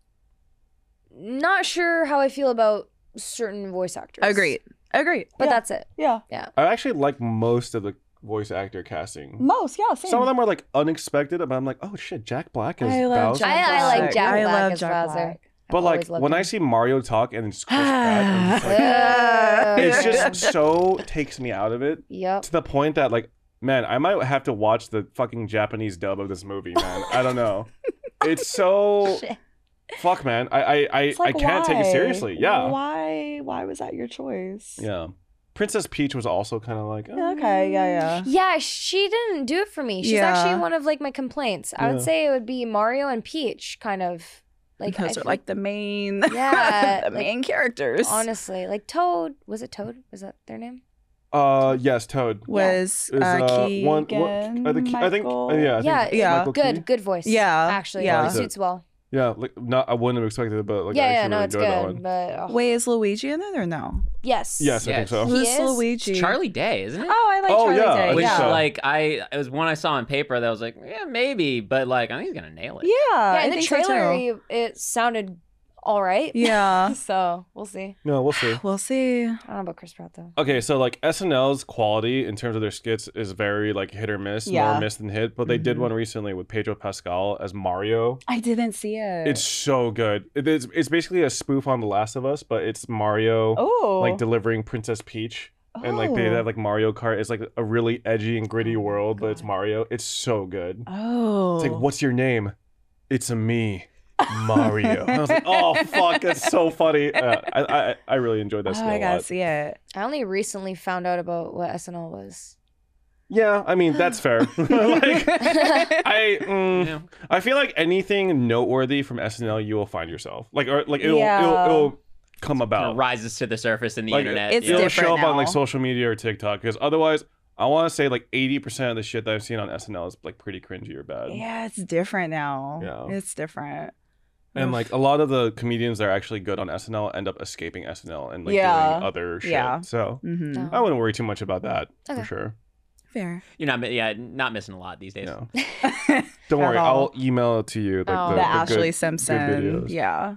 Not sure how I feel about certain voice actors. Agreed. Agreed. But yeah. that's it. yeah. I actually like most of the voice actor casting. Most, yeah, same. Some of them were like unexpected, but I'm like, oh shit, Jack Black is I love Bowser. Jack I- I like Black. Jack I Black love as Jack Bowser. Black. But I've like always loved when I him. see Mario talk and it's Chris Pratt, I'm just like, it's just so takes me out of it Yep. to the point that like, man, I might have to watch the fucking Japanese dub of this movie, man. I don't know. It's so fuck, man. I I I, It's I like, can't take it why? seriously. Yeah, Why? Why was that your choice? yeah. Princess Peach was also kind of like, Yeah, okay, yeah, yeah. Yeah, she didn't do it for me. She's Yeah. actually one of like my complaints. I Yeah. would say it would be Mario and Peach, kind of like I Those are feel- like the main, Yeah, the like, main characters. honestly, like Toad. Was it Toad? Was that their name? uh, yes, Toad. was Is, uh, uh, Keegan, one, one, I think, I think, uh, Michael? yeah, I Yeah, think yeah. Michael Good, Keaton. good voice. Yeah, actually, yeah. yeah, it suits well. Yeah, like not, I wouldn't have expected it, but like I yeah, actually yeah, no, really it's enjoyed that good, one. but oh. Wait, is Luigi in it or no? yes, Yes, I think Yes. so. He Who's is? Luigi? It's Charlie Day, isn't it? Oh, I like Oh, Charlie yeah, I Day. think Which, yeah. so. like, I it was one I saw on paper that I was like, yeah, maybe, but like, I think he's gonna nail it. yeah, yeah. I In the think so, trailer, too. you- it sounded all right. Yeah, So we'll see. No, we'll see. we'll see. I don't know about Chris Pratt though. Okay, so like S N L's quality in terms of their skits is very like hit or miss, Yeah. more miss than hit. But they did Mhm. one recently with Pedro Pascal as Mario. I didn't see it. It's so good. It is. It's basically a spoof on The Last of Us, but it's Mario oh, like delivering Princess Peach, and like they Oh. have like Mario Kart. It's like a really edgy and gritty Oh my world, but it's God. Mario. It's so good. Oh, It's like, what's your name? It's a me, Mario. I was like, oh fuck, that's so funny. Uh, I, I I really enjoyed that. Oh, skill I a gotta lot. see it. I only recently found out about what S N L was. Yeah, I mean that's fair. like, I mm, Yeah. I feel like anything noteworthy from S N L, you will find yourself like or like it'll Yeah. it'll, it'll come Kind about. of rises to the surface in the Like, internet. it's yeah. It'll different show up on like now. social media or TikTok because otherwise, I want to say like eighty percent of the shit that I've seen on S N L is like pretty cringy or bad. Yeah, it's different now. Yeah. It's different. And Oof. like a lot of the comedians that are actually good on S N L end up escaping S N L and like Yeah. doing other shit. Yeah. So Mhm. No. I wouldn't worry too much about that Okay. for sure. Fair. You're not, mi- yeah, not missing a lot these days. No. Don't At worry, all. I'll email it to you. Like, Oh. the, the the Ashley good, Simpson. good videos. Yeah.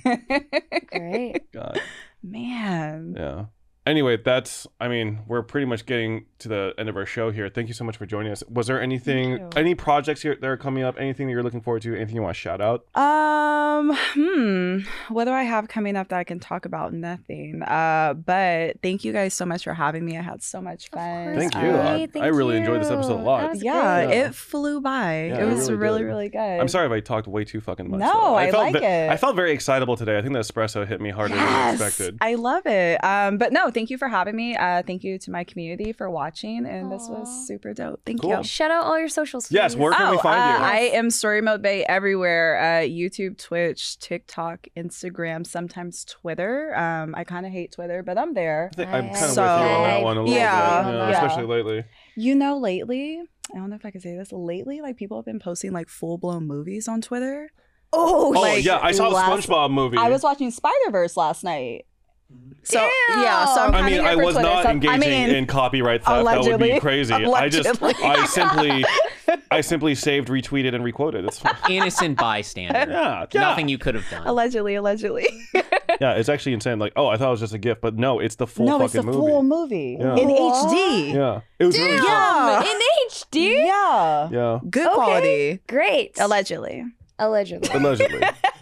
Great. God. Man. Yeah. Anyway, that's, I mean, we're pretty much getting to the end of our show here. Thank you so much for joining us. Was there anything, Thank you. any projects here that are coming up, anything that you're looking forward to, anything you want to shout out? Um, hmm. What do I have coming up that I can talk about? Nothing. Uh, but thank you guys so much for having me. I had so much fun. Thank Uh, you. I- Great, thank I really enjoyed this episode a you. lot. That was yeah, great. Yeah. it flew by. Yeah, it it was really really, did. really good. I'm sorry if I talked way too fucking much. No, though. I felt like ve- it. I felt very excitable today. I think the espresso hit me harder Yes, than expected. I love it. Um, but no, thank you for having me. Uh, thank you to my community for watching, and this was Aw. super dope. Thank Cool. you. Shout out all your socials. Yes, please. where can we Oh, find uh, you? I am Story Mode Bay everywhere. Uh, YouTube, Twitch, TikTok, Instagram, sometimes Twitter. Um, I kind of hate Twitter, but I'm there. I think I'm I- kind of So- with you on that one a little Yeah, bit. Yeah, yeah. Especially lately. You know, lately, I don't know if I can say this. Lately, like people have been posting like full blown movies on Twitter. Oh, Oh, Like, yeah. I saw the last- SpongeBob movie. I was watching Spider Verse last night. So yeah, so I'm I kinda mean, here I for was Twitter. not So, engaging I mean, in copyright theft. That would allegedly. be crazy. I just, Allegedly. I simply, I simply saved, retweeted, and requoted. It's fine. Innocent bystander. Yeah, yeah. Nothing you could have done. allegedly, allegedly. Yeah, it's actually insane. Like, oh, I thought it was just a gift, but no, it's the full no, fucking it's the movie. full movie Yeah. in What? H D. Yeah, it was really Damn, good. Yeah. in H D. Yeah. Yeah, Good Okay. quality. Great. Allegedly. Allegedly. allegedly.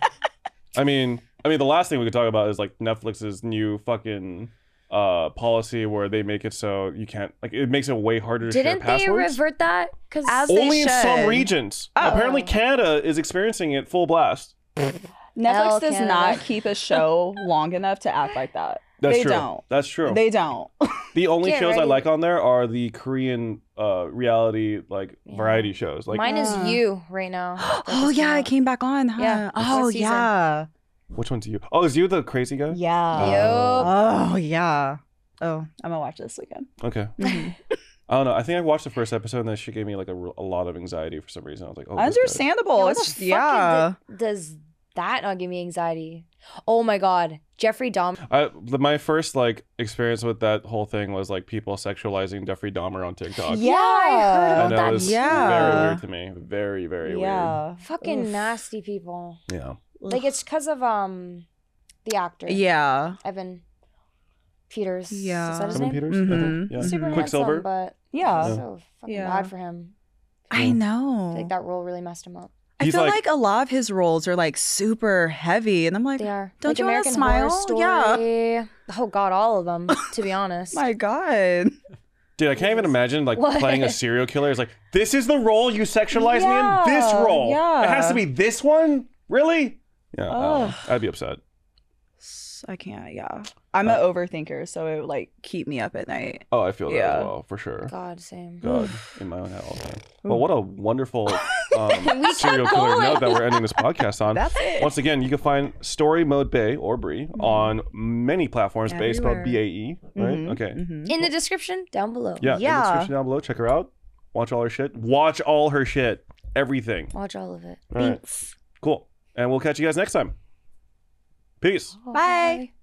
I mean, I mean, the last thing we could talk about is like Netflix's new fucking uh policy where they make it so you can't like it makes it way harder to Didn't share they passwords. revert that? Because As they Only in some should. regions. Oh. Apparently, Canada is experiencing it full blast. Netflix Hell, does Canada. not keep a show long enough to act like that. That's they true. don't. That's true. They don't. The only Get shows I ready. like on there are the Korean uh reality like Yeah. variety shows. Like mine is Uh. you right now. That Oh just yeah, came it out. came back on, huh? Yeah, Oh this season. yeah. which one's you? Oh, is you the crazy guy? Yeah. Yup. Oh yeah. Oh, I'm gonna watch this weekend. Okay. Mhm. I don't know. I think I watched the first episode and then she gave me like a, r- a lot of anxiety for some reason. I was like, oh, this guy. Understandable. Yeah, what It's- the fuck yeah. d- does that not give me anxiety? Oh my god, Jeffrey Dahmer. I, the, my first like experience with that whole thing was like people sexualizing Jeffrey Dahmer on TikTok. Yeah. I heard And about that that. was Yeah. very weird to me. Very, very Yeah. Fucking Oof. nasty people. weird. Yeah. Like it's because of um, the actor. Yeah. Evan Peters. Yeah. Is that his Evan name? Peters? Mhm. I think. Yeah. Super Quicksilver. handsome, but Yeah. so fucking Yeah. bad for him. I I know. feel like that role really messed him up. I He's feel like- like, a lot of his roles are like super heavy, and I'm like, They are. Don't like you wanna American smile? Horror Yeah. Story. Oh god, all of them. To be honest. my god. Dude, I can't even imagine like What? playing a serial killer. It's like, this is the role you sexualize me in? This Yeah, role. yeah. It has to be this one? Really? Yeah. I don't know. Ugh. I'd be upset. S- I can't. Yeah, I'm an overthinker, so it would like keep me up at night. Oh, I feel that Yeah. as well, for sure. God, same. God, in my own head all the time. Well, what a wonderful um, We serial kept killer going. note that we're ending this podcast on. That's it. Once again, you can find Story Mode Bae or Brie on many platforms. Bae spelled Everywhere. B A E, right? Mhm, Okay. mhm. In the description down below. Yeah, in the Yeah. description down below. Check her out. Watch all her shit. Watch all her shit. Everything. Watch all of it. All right. Cool. And we'll catch you guys next time. Peace. Bye.